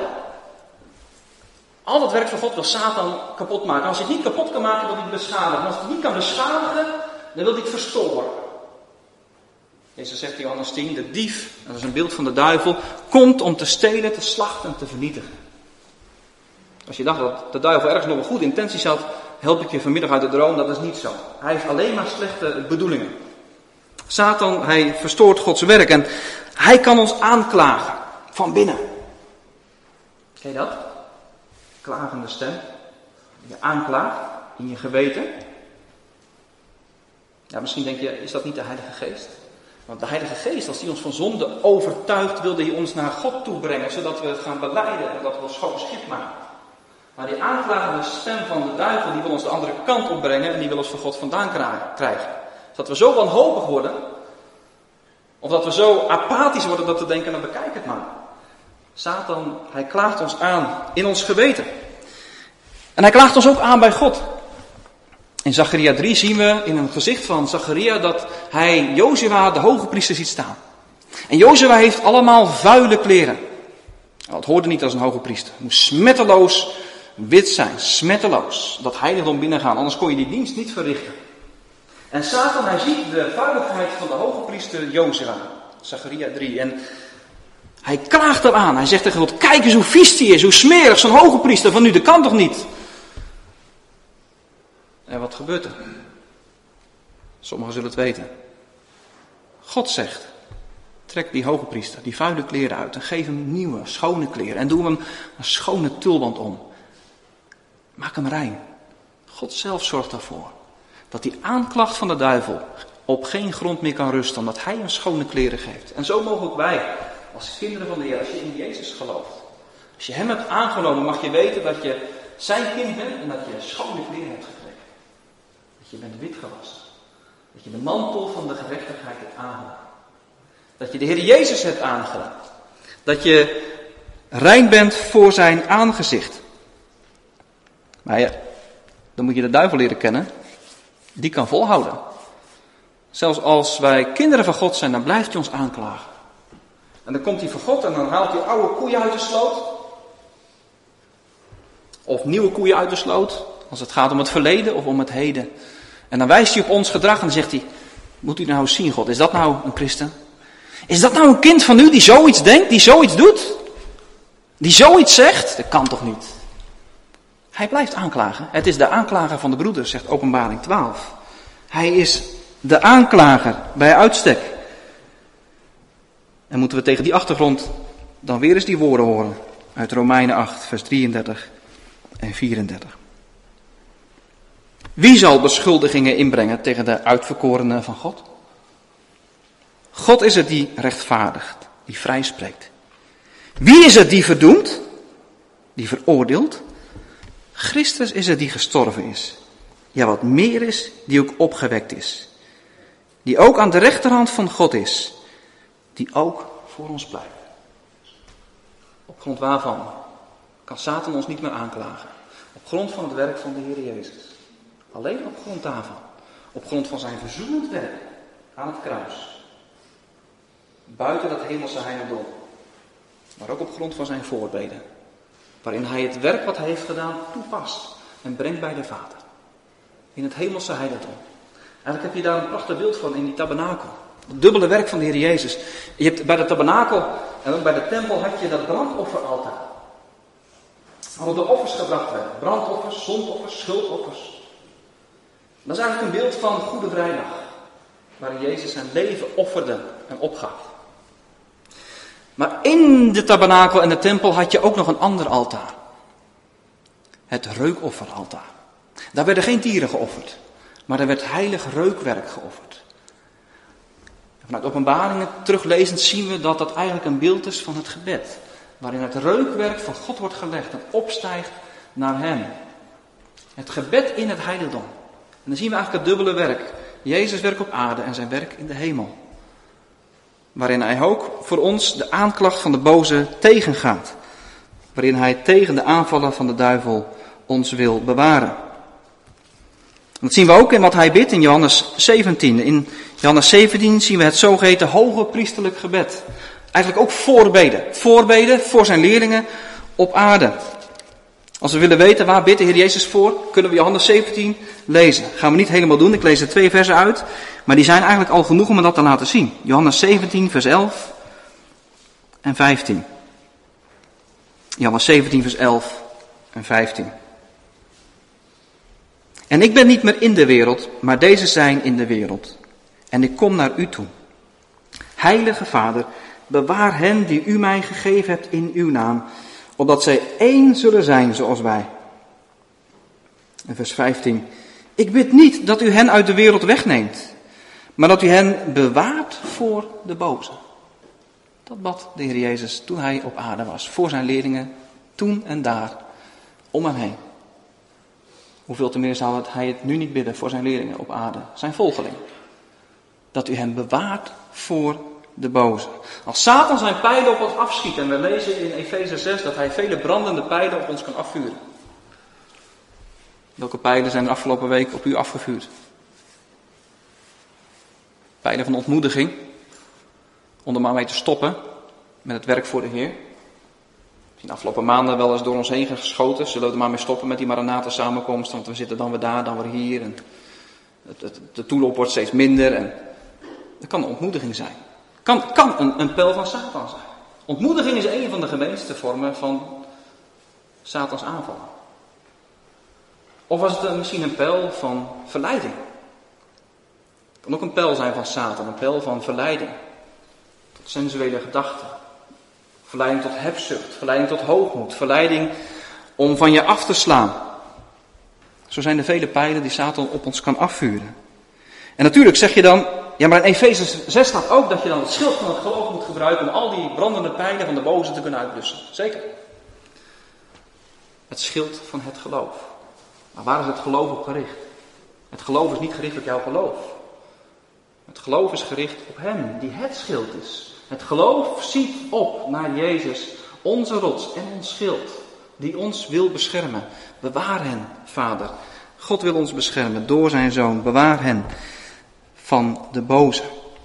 Al dat werk van God wil Satan kapot maken. Als hij het niet kapot kan maken, wil hij het beschadigen. En als hij het niet kan beschadigen, dan wil hij het verstoren. Jezus zegt in Johannes tien, de dief, dat is een beeld van de duivel, komt om te stelen, te slachten en te vernietigen. Als je dacht dat de duivel ergens nog een goede intenties had, help ik je vanmiddag uit de droom, dat is niet zo. Hij heeft alleen maar slechte bedoelingen. Satan, hij verstoort Gods werk en hij kan ons aanklagen van binnen. Ken je dat? Klagende stem. Je aanklaagt in je geweten. Ja, misschien denk je, is dat niet de Heilige Geest? Want de Heilige Geest, als die ons van zonde overtuigt, wilde hij ons naar God toe brengen, zodat we gaan belijden en dat we ons schoon schip maken. Maar die aanklagende stem van de duivel, die wil ons de andere kant opbrengen en die wil ons van God vandaan krijgen. Zodat we zo wanhopig worden, of dat we zo apathisch worden dat we denken, nou bekijk het maar. Satan, hij klaagt ons aan in ons geweten. En hij klaagt ons ook aan bij God. In Zacharia drie zien we in een gezicht van Zacharia dat hij Jozua de hoge priester ziet staan. En Jozua heeft allemaal vuile kleren. Nou, het hoorde niet als een hoge priester. Het moest smetteloos wit zijn, smetteloos. Dat heiligdom binnengaan, anders kon je die dienst niet verrichten. En Satan, hij ziet de vuiligheid van de hoge priester Jozua. Zacharia drie. En hij klaagt hem aan. Hij zegt tegen God, kijk eens hoe vies die is, hoe smerig zo'n hoge priester van u, dat kan toch niet? En wat gebeurt er? Sommigen zullen het weten. God zegt, trek die hoge priester, die vuile kleren uit en geef hem nieuwe, schone kleren. En doe hem een schone tulband om. Maak hem rein. God zelf zorgt daarvoor. Dat die aanklacht van de duivel op geen grond meer kan rusten, omdat hij hem schone kleren geeft. En zo mogen ook wij, als kinderen van de Heer, als je in Jezus gelooft. Als je hem hebt aangenomen, mag je weten dat je zijn kind bent en dat je schone kleren hebt gekregen. Dat je bent wit gewassen. Dat je de mantel van de gerechtigheid hebt aangedaan. Dat je de Heer Jezus hebt aangedaan. Dat je rein bent voor zijn aangezicht. Maar ja, dan moet je de duivel leren kennen. Die kan volhouden. Zelfs als wij kinderen van God zijn, dan blijft hij ons aanklagen. En dan komt hij voor God en dan haalt hij oude koeien uit de sloot. Of nieuwe koeien uit de sloot. Als het gaat om het verleden of om het heden. En dan wijst hij op ons gedrag en dan zegt hij, moet u nou eens zien, God, is dat nou een christen? Is dat nou een kind van u die zoiets denkt, die zoiets doet? Die zoiets zegt? Dat kan toch niet? Hij blijft aanklagen. Het is de aanklager van de broeder, zegt Openbaring twaalf. Hij is de aanklager bij uitstek. En moeten we tegen die achtergrond dan weer eens die woorden horen uit Romeinen acht, vers drieëndertig en vierendertig. Wie zal beschuldigingen inbrengen tegen de uitverkorenen van God? God is het die rechtvaardigt, die vrijspreekt. Wie is het die verdoemt, die veroordeelt? Christus is het die gestorven is. Ja, wat meer is, die ook opgewekt is. Die ook aan de rechterhand van God is. Die ook voor ons pleit. Op grond waarvan kan Satan ons niet meer aanklagen? Op grond van het werk van de Heer Jezus. Alleen op grond daarvan. Op grond van zijn verzoenend werk aan het kruis. Buiten dat hemelse heiligdom. Maar ook op grond van zijn voorbeden. Waarin hij het werk wat hij heeft gedaan toepast. En brengt bij de Vader. In het hemelse heiligdom. Eigenlijk heb je daar een prachtig beeld van in die tabernakel. Het dubbele werk van de Heer Jezus. Je hebt bij de tabernakel en ook bij de tempel had je dat brandofferaltaar. Waar de offers gebracht werden. Brandoffers, zondoffers, schuldoffers. Dat is eigenlijk een beeld van Goede Vrijdag. Waarin Jezus zijn leven offerde en opgaf. Maar in de tabernakel en de tempel had je ook nog een ander altaar. Het reukofferaltaar. Daar werden geen dieren geofferd. Maar er werd heilig reukwerk geofferd. En vanuit Openbaringen teruglezend zien we dat dat eigenlijk een beeld is van het gebed. Waarin het reukwerk van God wordt gelegd en opstijgt naar hem. Het gebed in het heiligdom. En dan zien we eigenlijk het dubbele werk. Jezus' werk op aarde en zijn werk in de hemel. Waarin hij ook voor ons de aanklacht van de boze tegengaat. Waarin hij tegen de aanvallen van de duivel ons wil bewaren. Dat zien we ook in wat hij bidt in Johannes zeventien. In Johannes zeventien zien we het zogeheten hoge priesterlijk gebed. Eigenlijk ook voorbeden. Voorbeden voor zijn leerlingen op aarde. Als we willen weten waar bidt de Heer Jezus voor, kunnen we Johannes zeventien lezen. Gaan we niet helemaal doen, ik lees er twee versen uit. Maar die zijn eigenlijk al genoeg om dat te laten zien. Johannes zeventien vers elf en vijftien. Johannes zeventien vers elf en vijftien. En ik ben niet meer in de wereld, maar deze zijn in de wereld. en ik kom naar u toe. Heilige Vader, bewaar hen die u mij gegeven hebt in uw naam, opdat zij één zullen zijn zoals wij. En vers vijftien. Ik bid niet dat u hen uit de wereld wegneemt, maar dat u hen bewaart voor de boze. Dat bad de Heer Jezus toen hij op aarde was, voor zijn leerlingen, toen en daar, om hem heen. Hoeveel te meer zou hij het nu niet bidden voor zijn leerlingen op aarde, zijn volgelingen. Dat u hen bewaart voor de boze. Als Satan zijn pijlen op ons afschiet, en we lezen in Efeze zes dat hij vele brandende pijlen op ons kan afvuren. Welke pijlen zijn er afgelopen week op u afgevuurd? Pijlen van ontmoediging, om er maar mee te stoppen met het werk voor de Heer. De afgelopen maanden wel eens door ons heen geschoten. Zullen we er maar mee stoppen met die Maranatha samenkomst, want we zitten dan weer daar, dan weer hier. En het, het, de toeloop wordt steeds minder. En dat kan een ontmoediging zijn. Kan, kan een, een pijl van Satan zijn. Ontmoediging is een van de gemeenste vormen van Satans aanvallen. Of was het misschien een pijl van verleiding? Het kan ook een pijl zijn van Satan, een pijl van verleiding. Tot sensuele gedachten. Verleiding tot hebzucht, verleiding tot hoogmoed, verleiding om van je af te slaan. Zo zijn er vele pijlen die Satan op ons kan afvuren. En natuurlijk zeg je dan, ja maar in Efeze zes staat ook dat je dan het schild van het geloof moet gebruiken om al die brandende pijlen van de boze te kunnen uitblussen. Zeker. Het schild van het geloof. Maar waar is het geloof op gericht? Het geloof is niet gericht op jouw geloof. Het geloof is gericht op hem die het schild is. Het geloof ziet op naar Jezus, onze rots en ons schild, die ons wil beschermen. Bewaar hen, Vader. God wil ons beschermen door zijn Zoon. Bewaar hen van de boze.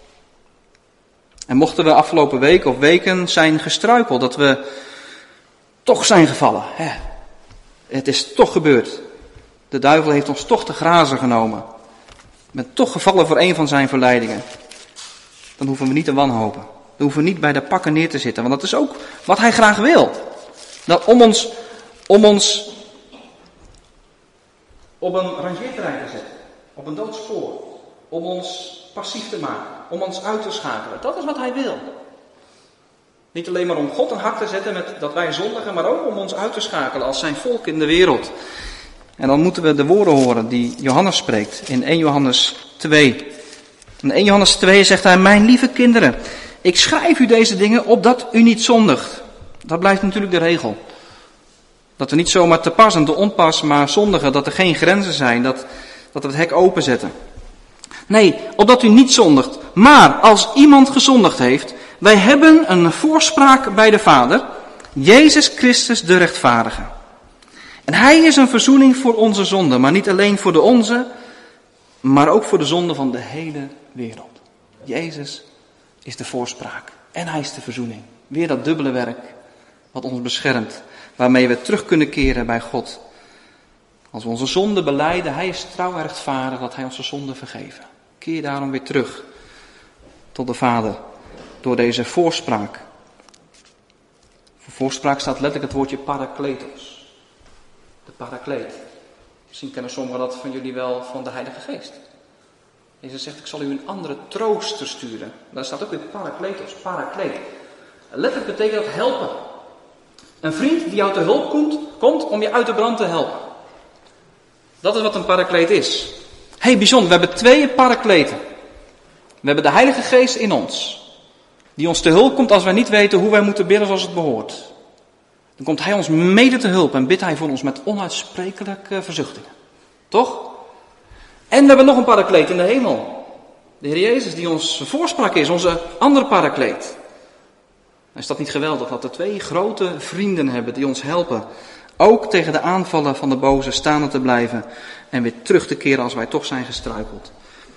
En mochten we afgelopen week of weken zijn gestruikeld, dat we toch zijn gevallen. Hè? Het is toch gebeurd. De duivel heeft ons toch te grazen genomen. Met toch gevallen voor een van zijn verleidingen. Dan hoeven we niet te wanhopen. Dan hoeven we niet bij de pakken neer te zitten. Want dat is ook wat hij graag wil. Dat om ons, om ons op een rangeerterrein te zetten. Op een doodspoor. Om ons passief te maken. Om ons uit te schakelen. Dat is wat hij wil. Niet alleen maar om God een hak te zetten met dat wij zondigen. Maar ook om ons uit te schakelen als zijn volk in de wereld. En dan moeten we de woorden horen die Johannes spreekt in eerste Johannes twee. In eerste Johannes twee zegt hij, mijn lieve kinderen, ik schrijf u deze dingen opdat u niet zondigt. Dat blijft natuurlijk de regel. Dat we niet zomaar te pas en te onpas maar zondigen, dat er geen grenzen zijn, dat, dat we het hek openzetten. Nee, opdat u niet zondigt. Maar als iemand gezondigd heeft, wij hebben een voorspraak bij de Vader, Jezus Christus de rechtvaardige. En hij is een verzoening voor onze zonden, maar niet alleen voor de onze, maar ook voor de zonde van de hele wereld. Jezus is de voorspraak en hij is de verzoening. Weer dat dubbele werk wat ons beschermt, waarmee we terug kunnen keren bij God. Als we onze zonden belijden, hij is trouw en rechtvaardig dat hij onze zonden vergeven. Keer daarom weer terug tot de Vader door deze voorspraak. Voor voorspraak staat letterlijk het woordje parakletos. De parakleet. Misschien kennen sommigen dat van jullie wel van de Heilige Geest. Jezus zegt, ik zal u een andere trooster sturen. Daar staat ook weer parakletos, parakleet. Letterlijk betekent dat helpen. Een vriend die jou te hulp komt, komt om je uit de brand te helpen. Dat is wat een parakleet is. Hé, hey, bijzonder, we hebben twee parakleten. We hebben de Heilige Geest in ons. Die ons te hulp komt als wij niet weten hoe wij moeten bidden zoals het behoort. Dan komt hij ons mede te hulp en bidt hij voor ons met onuitsprekelijke verzuchtingen. Toch? En we hebben nog een parakleet in de hemel. De Heer Jezus die ons voorspraak is, onze andere parakleet. Is dat niet geweldig dat we twee grote vrienden hebben die ons helpen. Ook tegen de aanvallen van de boze staande te blijven. En weer terug te keren als wij toch zijn gestruikeld.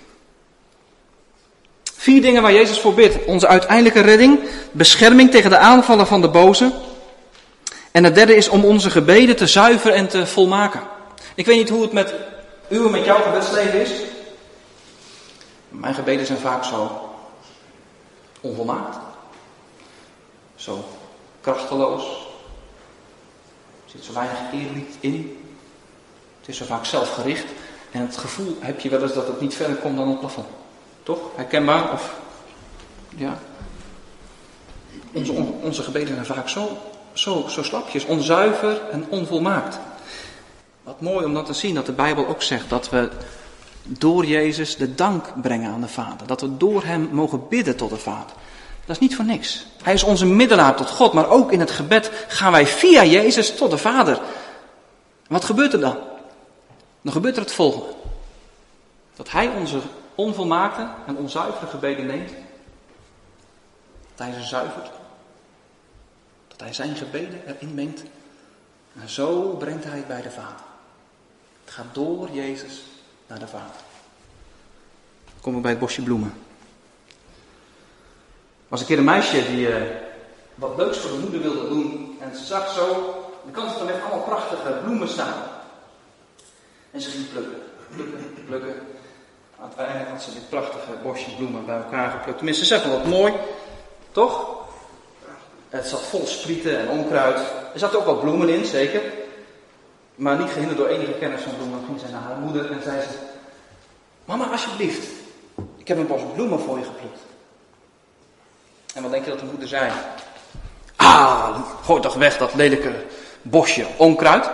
Vier dingen waar Jezus voor bidt. Onze uiteindelijke redding. Bescherming tegen de aanvallen van de boze. En het derde is om onze gebeden te zuiveren en te volmaken. Ik weet niet hoe het met u en met jouw gebedsleven is. Mijn gebeden zijn vaak zo onvolmaakt. Zo krachteloos. Er zit zo weinig eerlijk in. Het is zo vaak zelfgericht. En het gevoel heb je wel eens dat het niet verder komt dan het plafond. Toch? Herkenbaar? Of, ja. Onze, onze gebeden zijn vaak zo, zo, zo slapjes, onzuiver en onvolmaakt. Wat mooi om dat te zien, dat de Bijbel ook zegt dat we door Jezus de dank brengen aan de Vader. Dat we door hem mogen bidden tot de Vader. Dat is niet voor niks. Hij is onze middelaar tot God, maar ook in het gebed gaan wij via Jezus tot de Vader. En wat gebeurt er dan? Dan gebeurt er het volgende. Dat hij onze onvolmaakte en onzuivere gebeden neemt. Dat hij ze zuivert. Dat hij zijn gebeden erin mengt. En zo brengt hij het bij de Vader. Het gaat door Jezus naar de Vader. Dan komen we bij het bosje bloemen. Er was een keer een meisje die uh, wat leuks voor de moeder wilde doen. En ze zag zo de kant van de weg allemaal prachtige bloemen staan. En ze ging plukken, plukken, plukken. Uiteindelijk had ze dit prachtige bosje bloemen bij elkaar geplukt. Tenminste, ze zegt wel wat mooi, toch? Het zat vol sprieten en onkruid. Er zaten ook wel bloemen in, zeker. Maar niet gehinderd door enige kennis van bloemen, ging zij naar haar moeder en zei ze: Mama, alsjeblieft, ik heb een bos bloemen voor je geplukt. En wat denk je dat de moeder zei? Ah, gooi toch weg dat lelijke bosje onkruid.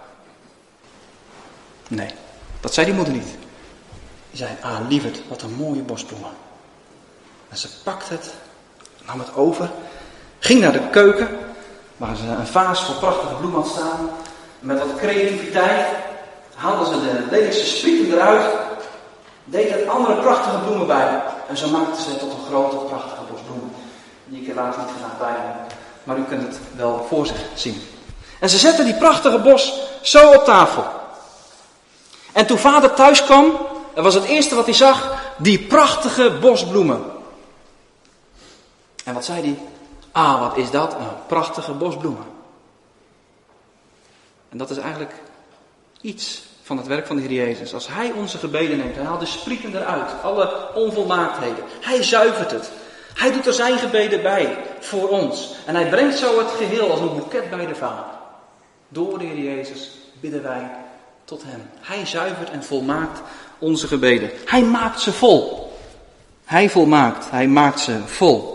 Nee, dat zei die moeder niet. Die zei: ah, lieverd, wat een mooie bos bloemen. En ze pakte het, nam het over, ging naar de keuken, waar ze een vaas vol prachtige bloemen had staan. Met wat creativiteit haalden ze de lelijkste sprieten eruit, deed er andere prachtige bloemen bij. En zo maakten ze het tot een grote, prachtige bos bloemen. Die ik helaas niet vandaag bij heb, maar u kunt het wel voor zich zien. En ze zetten die prachtige bos zo op tafel. En toen vader thuis kwam, dat was het eerste wat hij zag, die prachtige bosbloemen. En wat zei hij? Ah, wat is dat? Een prachtige bosbloemen. En dat is eigenlijk iets van het werk van de Heer Jezus. Als hij onze gebeden neemt, hij haalt de sprieten eruit, alle onvolmaaktheden. Hij zuivert het. Hij doet er zijn gebeden bij, voor ons. En hij brengt zo het geheel als een boeket bij de Vader. Door de Heer Jezus bidden wij tot hem. Hij zuivert en volmaakt onze gebeden. Hij maakt ze vol. Hij volmaakt, hij maakt ze vol.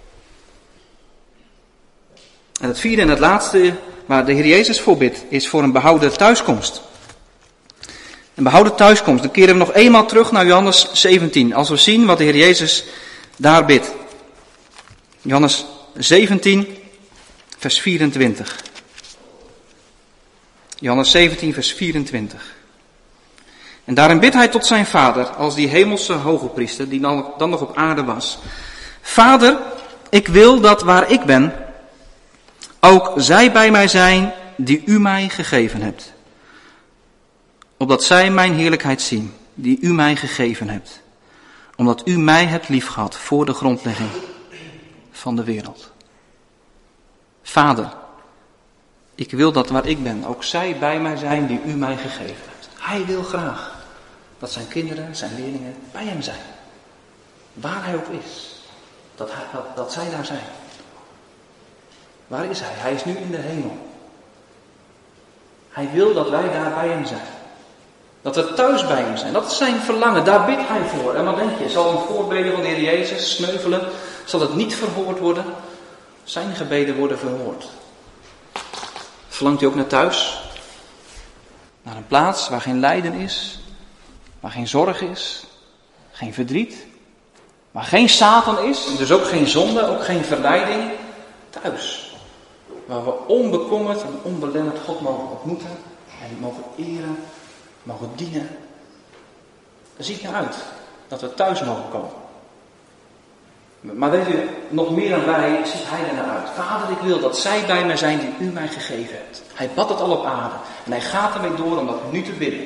En het vierde en het laatste waar de Heer Jezus voor bidt, is voor een behouden thuiskomst. Een behouden thuiskomst. Dan keren we nog eenmaal terug naar Johannes zeventien. Als we zien wat de Heer Jezus daar bidt. Johannes zeventien, vers vierentwintig. Johannes zeventien, vers vierentwintig. En daarin bidt hij tot zijn Vader, als die hemelse hogepriester, die dan, dan nog op aarde was. Vader, ik wil dat waar ik ben, ook zij bij mij zijn die u mij gegeven hebt. Opdat zij mijn heerlijkheid zien, die u mij gegeven hebt. Omdat u mij hebt liefgehad voor de grondlegging van de wereld. Vader, ik wil dat waar ik ben, ook zij bij mij zijn die u mij gegeven hebt. Hij wil graag dat zijn kinderen, zijn leerlingen bij hem zijn. Waar hij ook is. Dat, hij, dat, dat zij daar zijn. Waar is hij? Hij is nu in de hemel. Hij wil dat wij daar bij hem zijn. Dat we thuis bij hem zijn. Dat is zijn verlangen. Daar bidt hij voor. En wat denk je? Zal een voorbeden van de Heer Jezus sneuvelen? Zal het niet verhoord worden? Zijn gebeden worden verhoord. Verlangt u ook naar thuis? Naar een plaats waar geen lijden is. Waar geen zorg is. Geen verdriet. Waar geen Satan is. Dus ook geen zonde. Ook geen verleiding. Thuis. Waar we onbekommerd en onbelemmerd God mogen ontmoeten. En mogen eren. Mogen dienen. Er ziet naar uit dat we thuis mogen komen. Maar weet u, nog meer dan wij ziet hij er naar uit. Vader, ik wil dat zij bij mij zijn die u mij gegeven hebt. Hij bad het al op aarde. En hij gaat ermee door om dat nu te bidden.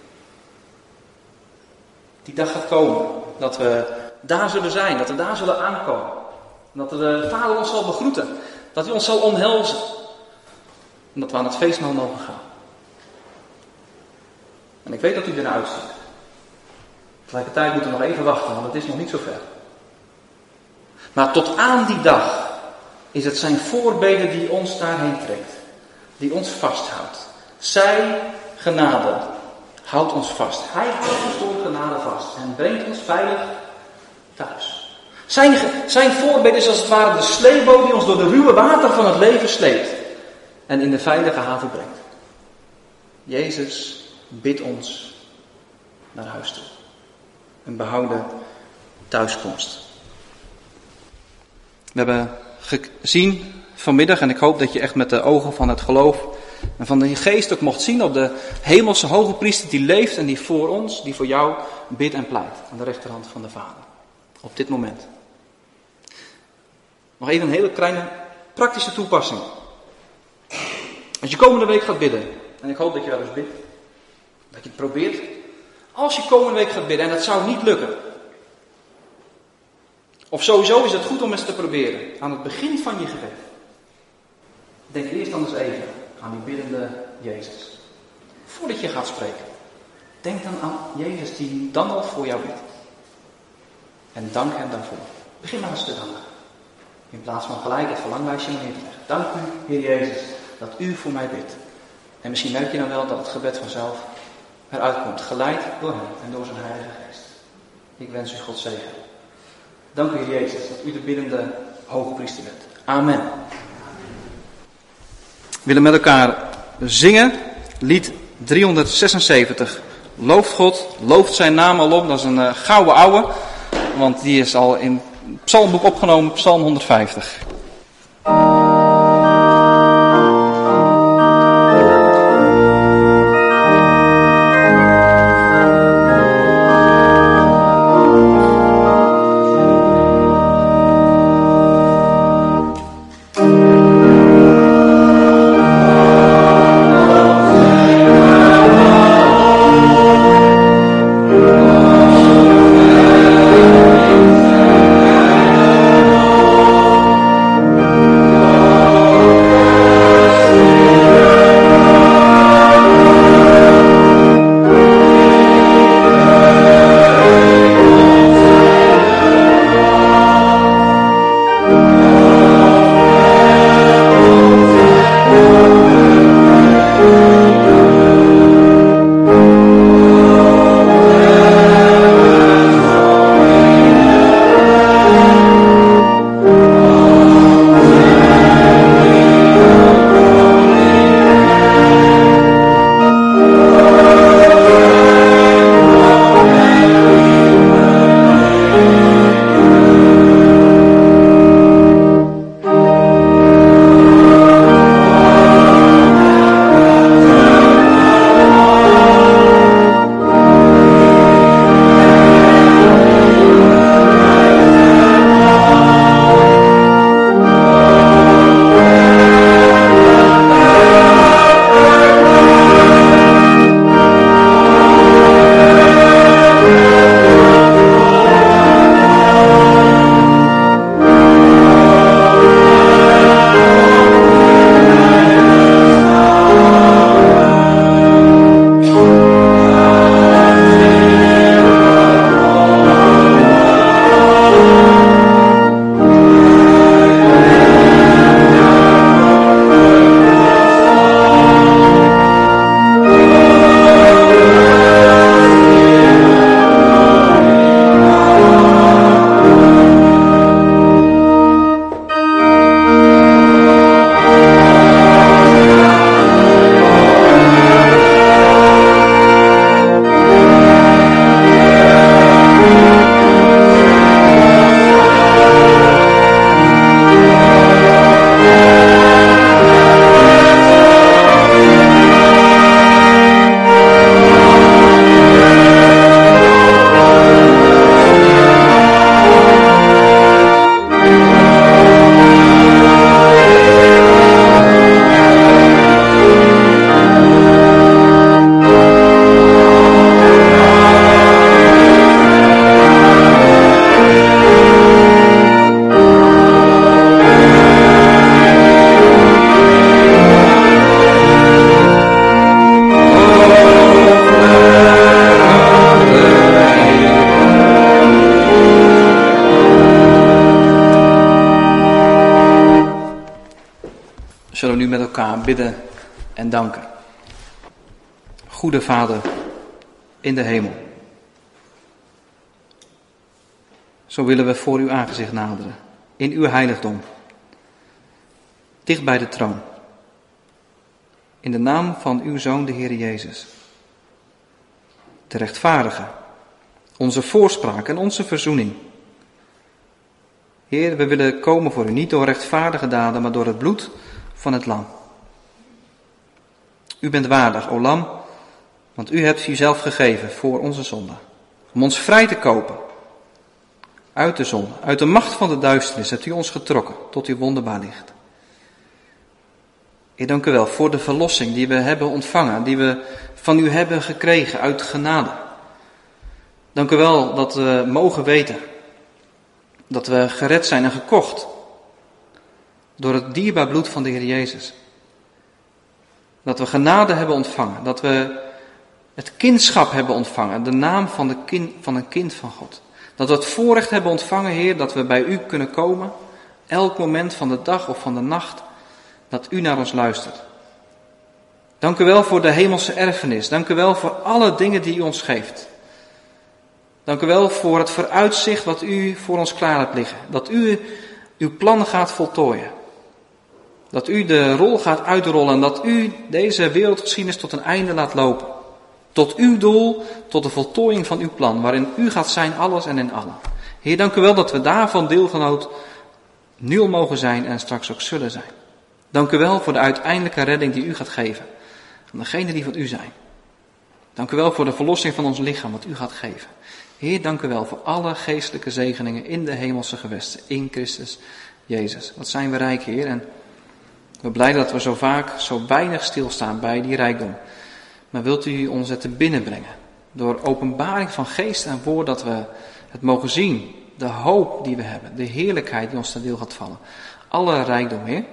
Die dag gaat komen. Dat we daar zullen zijn. Dat we daar zullen aankomen. En dat de Vader ons zal begroeten. Dat hij ons zal omhelzen. En dat we aan het feestmaal mogen gaan. En ik weet dat u ernaar uitziet. Tegelijkertijd moeten we nog even wachten, want het is nog niet zo ver. Maar tot aan die dag is het zijn voorbeden die ons daarheen trekt. Die ons vasthoudt. Zij genade houdt ons vast. Hij houdt ons door genade vast. En brengt ons veilig thuis. Zijn, zijn voorbeeld is als het ware de sleepboot die ons door de ruwe water van het leven sleept en in de veilige haven brengt. Jezus bidt ons naar huis toe. Een behouden thuiskomst. We hebben gezien vanmiddag, en ik hoop dat je echt met de ogen van het geloof en van de geest ook mocht zien op de hemelse hoge priester die leeft en die voor ons, die voor jou bidt en pleit aan de rechterhand van de Vader. Op dit moment. Nog even een hele kleine praktische toepassing. Als je komende week gaat bidden, en ik hoop dat je wel eens bidt, dat je het probeert. Als je komende week gaat bidden en dat zou niet lukken. Of sowieso is het goed om eens te proberen. Aan het begin van je gebed. Denk eerst dan eens even aan die biddende Jezus. Voordat je gaat spreken. Denk dan aan Jezus die dan al voor jou bidt. En dank hem daarvoor. Begin maar eens te danken. In plaats van gelijk het verlanglijstje neer te leggen. Dank u, Heer Jezus, dat u voor mij bidt. En misschien merk je dan wel dat het gebed vanzelf eruit komt. Geleid door hem en door zijn Heilige Geest. Ik wens u God zegen. Dank u, Heer Jezus, dat u de biddende hoge priester bent. Amen. We willen met elkaar zingen. Lied driehonderdzesenzeventig. Looft God, looft zijn naam al om. Dat is een uh, gouden ouwe. Want die is al in het psalmboek opgenomen, psalm honderdvijftig. Zullen we nu met elkaar bidden en danken. Goede Vader in de hemel. Zo willen we voor uw aangezicht naderen, in uw heiligdom, dicht bij de troon. In de naam van uw Zoon, de Heer Jezus. De rechtvaardige, onze voorspraak en onze verzoening. Heer, we willen komen voor u, niet door rechtvaardige daden, maar door het bloed van het lam. U bent waardig, o lam, want u hebt uzelf gegeven voor onze zonde. Om ons vrij te kopen. Uit de zonde, uit de macht van de duisternis hebt u ons getrokken tot uw wonderbaar licht. Heer, dank u wel voor de verlossing die we hebben ontvangen, die we van u hebben gekregen uit genade. Dank u wel dat we mogen weten dat we gered zijn en gekocht door het dierbaar bloed van de Heer Jezus. Dat we genade hebben ontvangen, dat we het kindschap hebben ontvangen, de naam van, de kind, van een kind van God. Dat we het voorrecht hebben ontvangen, Heer, dat we bij u kunnen komen, elk moment van de dag of van de nacht, dat u naar ons luistert. Dank u wel voor de hemelse erfenis, dank u wel voor alle dingen die u ons geeft. Dank u wel voor het vooruitzicht wat u voor ons klaar hebt liggen. Dat u uw plan gaat voltooien. Dat u de rol gaat uitrollen en dat u deze wereldgeschiedenis tot een einde laat lopen. Tot uw doel, tot de voltooiing van uw plan, waarin u gaat zijn alles en in allen. Heer, dank u wel dat we daarvan deelgenoot nu al mogen zijn en straks ook zullen zijn. Dank u wel voor de uiteindelijke redding die u gaat geven aan degenen die van u zijn. Dank u wel voor de verlossing van ons lichaam wat u gaat geven. Heer, dank u wel voor alle geestelijke zegeningen in de hemelse gewesten, in Christus Jezus. Wat zijn we rijk, Heer, en we blij dat we zo vaak, zo weinig stilstaan bij die rijkdom. Maar wilt u ons het te binnen brengen, door openbaring van geest en woord, dat we het mogen zien, de hoop die we hebben, de heerlijkheid die ons ten deel gaat vallen. Alle rijkdom, Heer.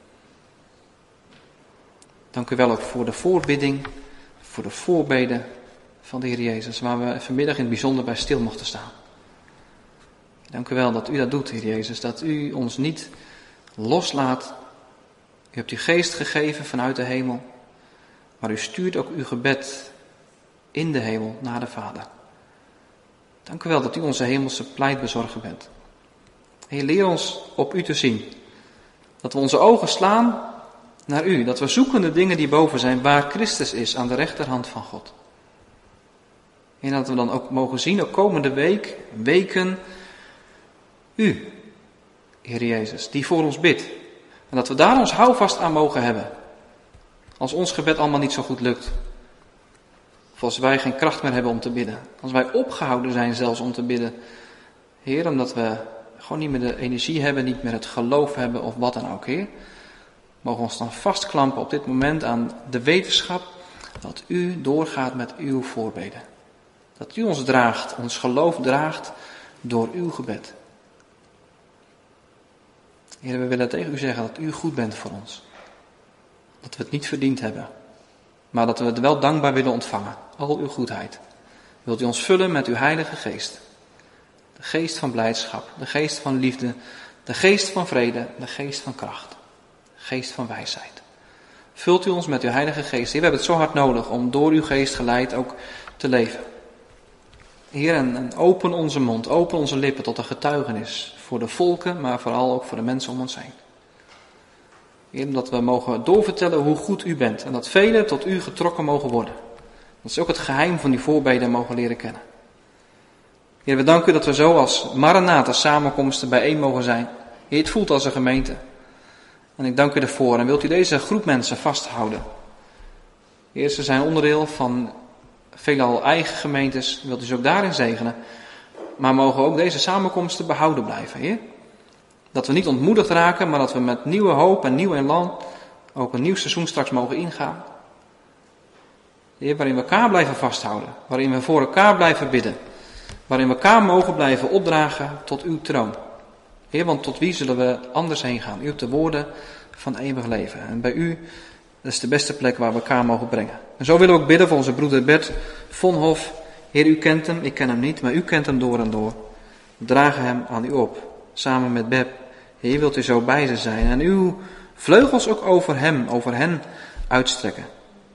Dank u wel ook voor de voorbidding, voor de voorbeden van de Heer Jezus, waar we vanmiddag in het bijzonder bij stil mochten staan. Dank u wel dat u dat doet, Heer Jezus, dat u ons niet loslaat. U hebt uw geest gegeven vanuit de hemel, maar u stuurt ook uw gebed in de hemel naar de Vader. Dank u wel dat u onze hemelse pleitbezorger bent. Heer, leer ons op u te zien. Dat we onze ogen slaan naar u. Dat we zoeken de dingen die boven zijn, waar Christus is, aan de rechterhand van God. En dat we dan ook mogen zien, ook komende week, weken, u, Heer Jezus, die voor ons bidt. En dat we daar ons houvast aan mogen hebben. Als ons gebed allemaal niet zo goed lukt. Of als wij geen kracht meer hebben om te bidden. Als wij opgehouden zijn zelfs om te bidden. Heer, omdat we gewoon niet meer de energie hebben, niet meer het geloof hebben of wat dan ook, Heer. Mogen we ons dan vastklampen op dit moment aan de wetenschap dat u doorgaat met uw voorbeden. Dat u ons draagt, ons geloof draagt door uw gebed. Heer, we willen tegen u zeggen dat u goed bent voor ons. Dat we het niet verdiend hebben. Maar dat we het wel dankbaar willen ontvangen. Al uw goedheid. Wilt u ons vullen met uw heilige geest. De geest van blijdschap. De geest van liefde. De geest van vrede. De geest van kracht. De geest van wijsheid. Vult u ons met uw heilige geest. Heer, we hebben het zo hard nodig om door uw geest geleid ook te leven. Heer, en, en open onze mond. Open onze lippen tot een getuigenis. Voor de volken, maar vooral ook voor de mensen om ons heen. Heer, dat we mogen doorvertellen hoe goed u bent. En dat velen tot u getrokken mogen worden. Dat is ook het geheim van die voorbeden mogen leren kennen. Heer, we danken u dat we zo als Maranatha samenkomsten bijeen mogen zijn. Heer, het voelt als een gemeente. En ik dank u daarvoor. En wilt u deze groep mensen vasthouden. Heer, ze zijn onderdeel van veelal eigen gemeentes. Wilt u ze ook daarin zegenen. Maar mogen ook deze samenkomsten behouden blijven, Heer. Dat we niet ontmoedigd raken, maar dat we met nieuwe hoop en nieuw elan ook een nieuw seizoen straks mogen ingaan. Heer, waarin we elkaar blijven vasthouden. Waarin we voor elkaar blijven bidden. Waarin we elkaar mogen blijven opdragen tot uw troon. Heer, want tot wie zullen we anders heen gaan? U hebt de woorden van eeuwig leven. En bij u, dat is de beste plek waar we elkaar mogen brengen. En zo willen we ook bidden voor onze broeder Bert Vonhof. Heer, u kent hem, ik ken hem niet, maar u kent hem door en door. We dragen hem aan u op, samen met Beb. Heer, wilt u zo bij ze zijn en uw vleugels ook over hem, over hen uitstrekken.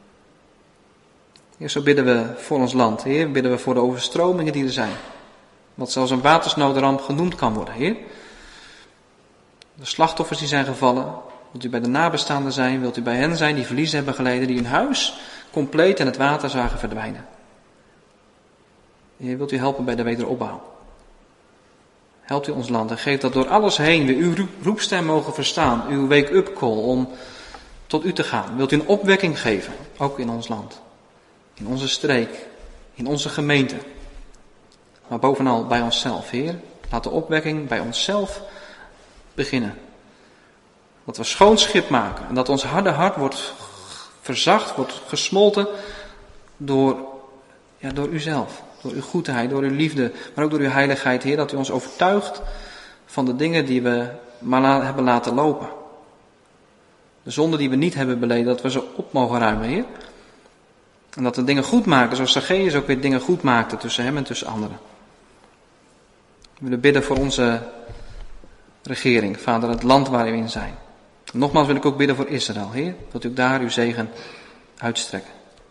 Heer, zo bidden we voor ons land. Heer, bidden we voor de overstromingen die er zijn. Wat zelfs een watersnoodramp genoemd kan worden, Heer. De slachtoffers die zijn gevallen. Wilt u bij de nabestaanden zijn? Wilt u bij hen zijn die verlies hebben geleden? Die hun huis compleet in het water zagen verdwijnen? Heer, wilt u helpen bij de wederopbouw? Helpt u ons land en geeft dat door alles heen we uw roepstem mogen verstaan. Uw wake-up call om tot u te gaan. Wilt u een opwekking geven, ook in ons land. In onze streek, in onze gemeente. Maar bovenal bij onszelf, Heer. Laat de opwekking bij onszelf beginnen. Dat we schoon schip maken en dat ons harde hart wordt verzacht, wordt gesmolten door, ja, door uzelf. Door uw goedheid, door uw liefde, maar ook door uw heiligheid, Heer. Dat u ons overtuigt van de dingen die we maar la- hebben laten lopen. De zonden die we niet hebben beleden, dat we ze op mogen ruimen, Heer. En dat we dingen goed maken, zoals Zacchaeus ook weer dingen goed maakte tussen hem en tussen anderen. We willen bidden voor onze regering, Vader, het land waar we in zijn. En nogmaals wil ik ook bidden voor Israël, Heer. Dat u ook daar uw zegen uitstrekken.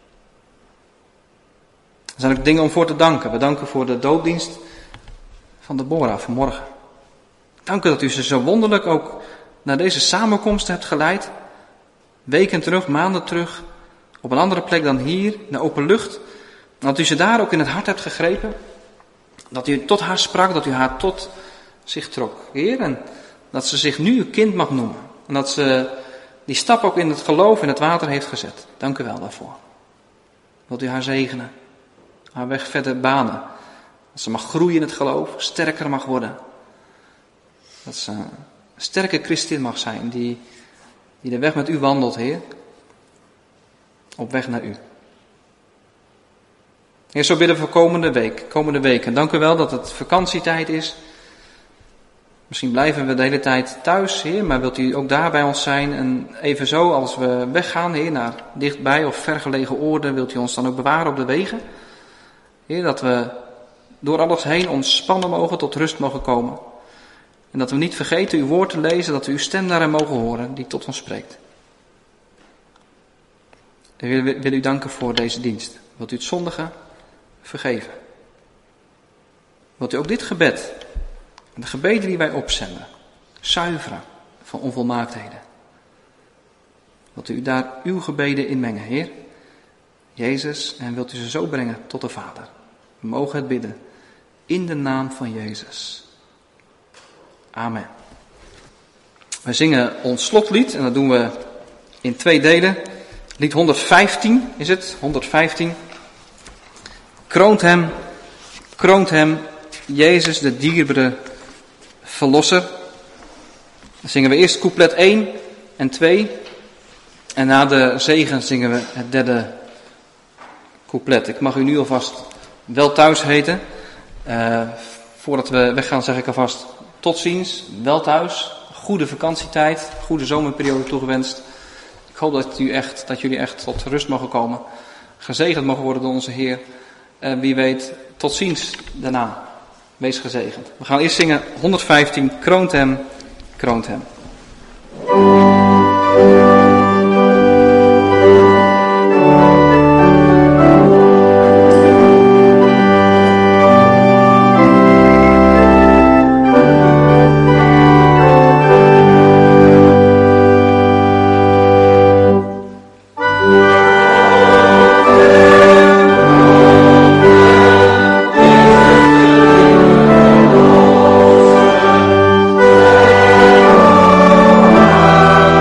Er zijn ook dingen om voor te danken. We danken voor de doopdienst van Deborah vanmorgen. Dank u dat u ze zo wonderlijk ook naar deze samenkomst hebt geleid. Weken terug, maanden terug. Op een andere plek dan hier, in de open lucht. Dat u ze daar ook in het hart hebt gegrepen. Dat u tot haar sprak, dat u haar tot zich trok. Heer, en dat ze zich nu uw kind mag noemen. En dat ze die stap ook in het geloof in het water heeft gezet. Dank u wel daarvoor. Wilt u haar zegenen. Haar weg verder banen. Dat ze mag groeien in het geloof, sterker mag worden. Dat ze een sterke christin mag zijn die, die de weg met u wandelt, Heer. Op weg naar u. Heer, zo bidden we voor komende week, komende weken. Dank u wel dat het vakantietijd is. Misschien blijven we de hele tijd thuis, Heer, maar wilt u ook daar bij ons zijn? En evenzo als we weggaan, Heer, naar dichtbij of vergelegen oorden, wilt u ons dan ook bewaren op de wegen? Heer, dat we door alles heen ontspannen mogen, tot rust mogen komen. En dat we niet vergeten uw woord te lezen, dat we uw stem daarin mogen horen, die tot ons spreekt. En wil, wil u danken voor deze dienst. Wilt u het zondige vergeven? Wilt u ook dit gebed, en de gebeden die wij opzenden, zuiveren van onvolmaaktheden? Wilt u daar uw gebeden in mengen, Heer? Jezus, en wilt u ze zo brengen tot de Vader? We mogen het bidden in de naam van Jezus. Amen. Wij zingen ons slotlied en dat doen we in twee delen. Lied honderdvijftien is het, honderdvijftien. Kroont hem, kroont hem, Jezus de dierbare verlosser. Dan zingen we eerst couplet één en twee. En na de zegen zingen we het derde couplet. Ik mag u nu alvast wel thuis heten. Uh, voordat we weggaan zeg ik alvast tot ziens, wel thuis. Goede vakantietijd, goede zomerperiode toegewenst. Ik hoop dat, u echt, dat jullie echt tot rust mogen komen. Gezegend mogen worden door onze Heer. En wie weet, tot ziens daarna. Wees gezegend. We gaan eerst zingen honderdvijftien. Kroont hem, kroont hem. Oh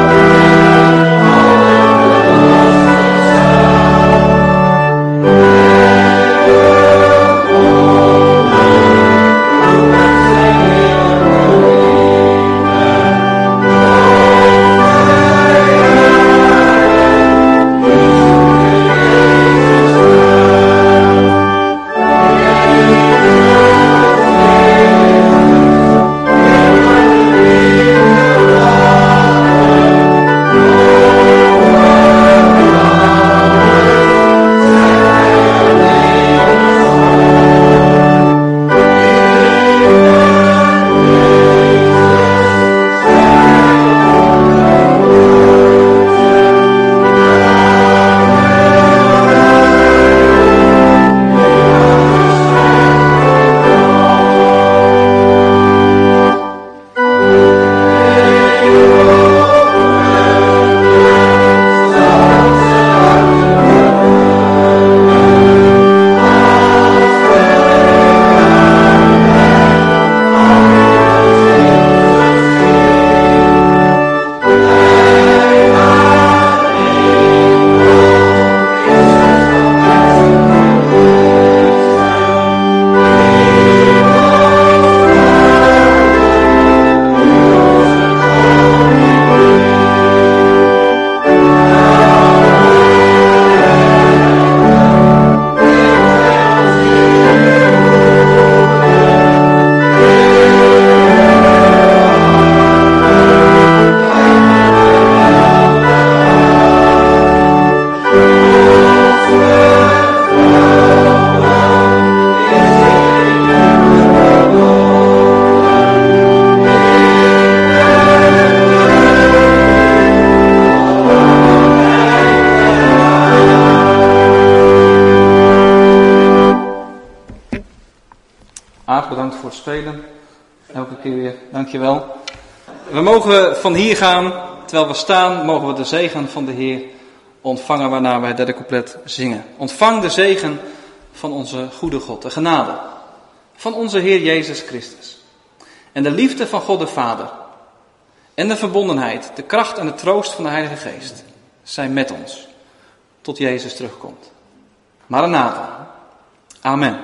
bedankt voor het spelen. Elke keer weer, dankjewel. We mogen van hier gaan, terwijl we staan, mogen we de zegen van de Heer ontvangen, waarna wij het derde couplet zingen. Ontvang de zegen van onze goede God, de genade van onze Heer Jezus Christus. En de liefde van God de Vader. En de verbondenheid, de kracht en de troost van de Heilige Geest zijn met ons, tot Jezus terugkomt. Maranatha. Amen.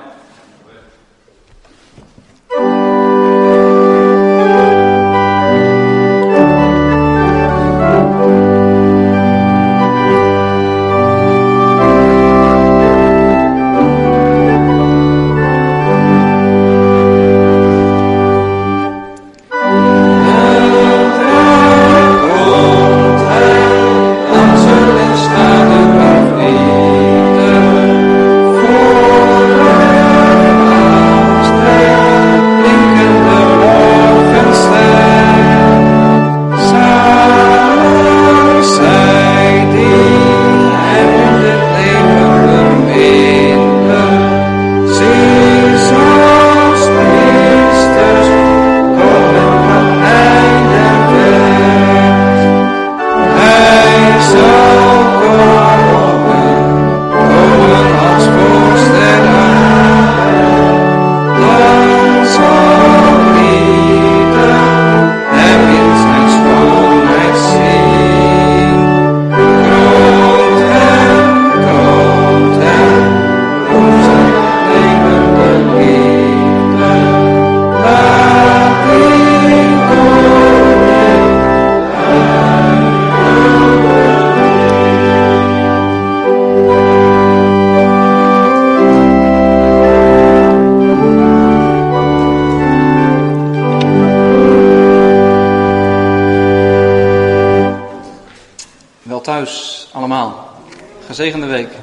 Gezegende week.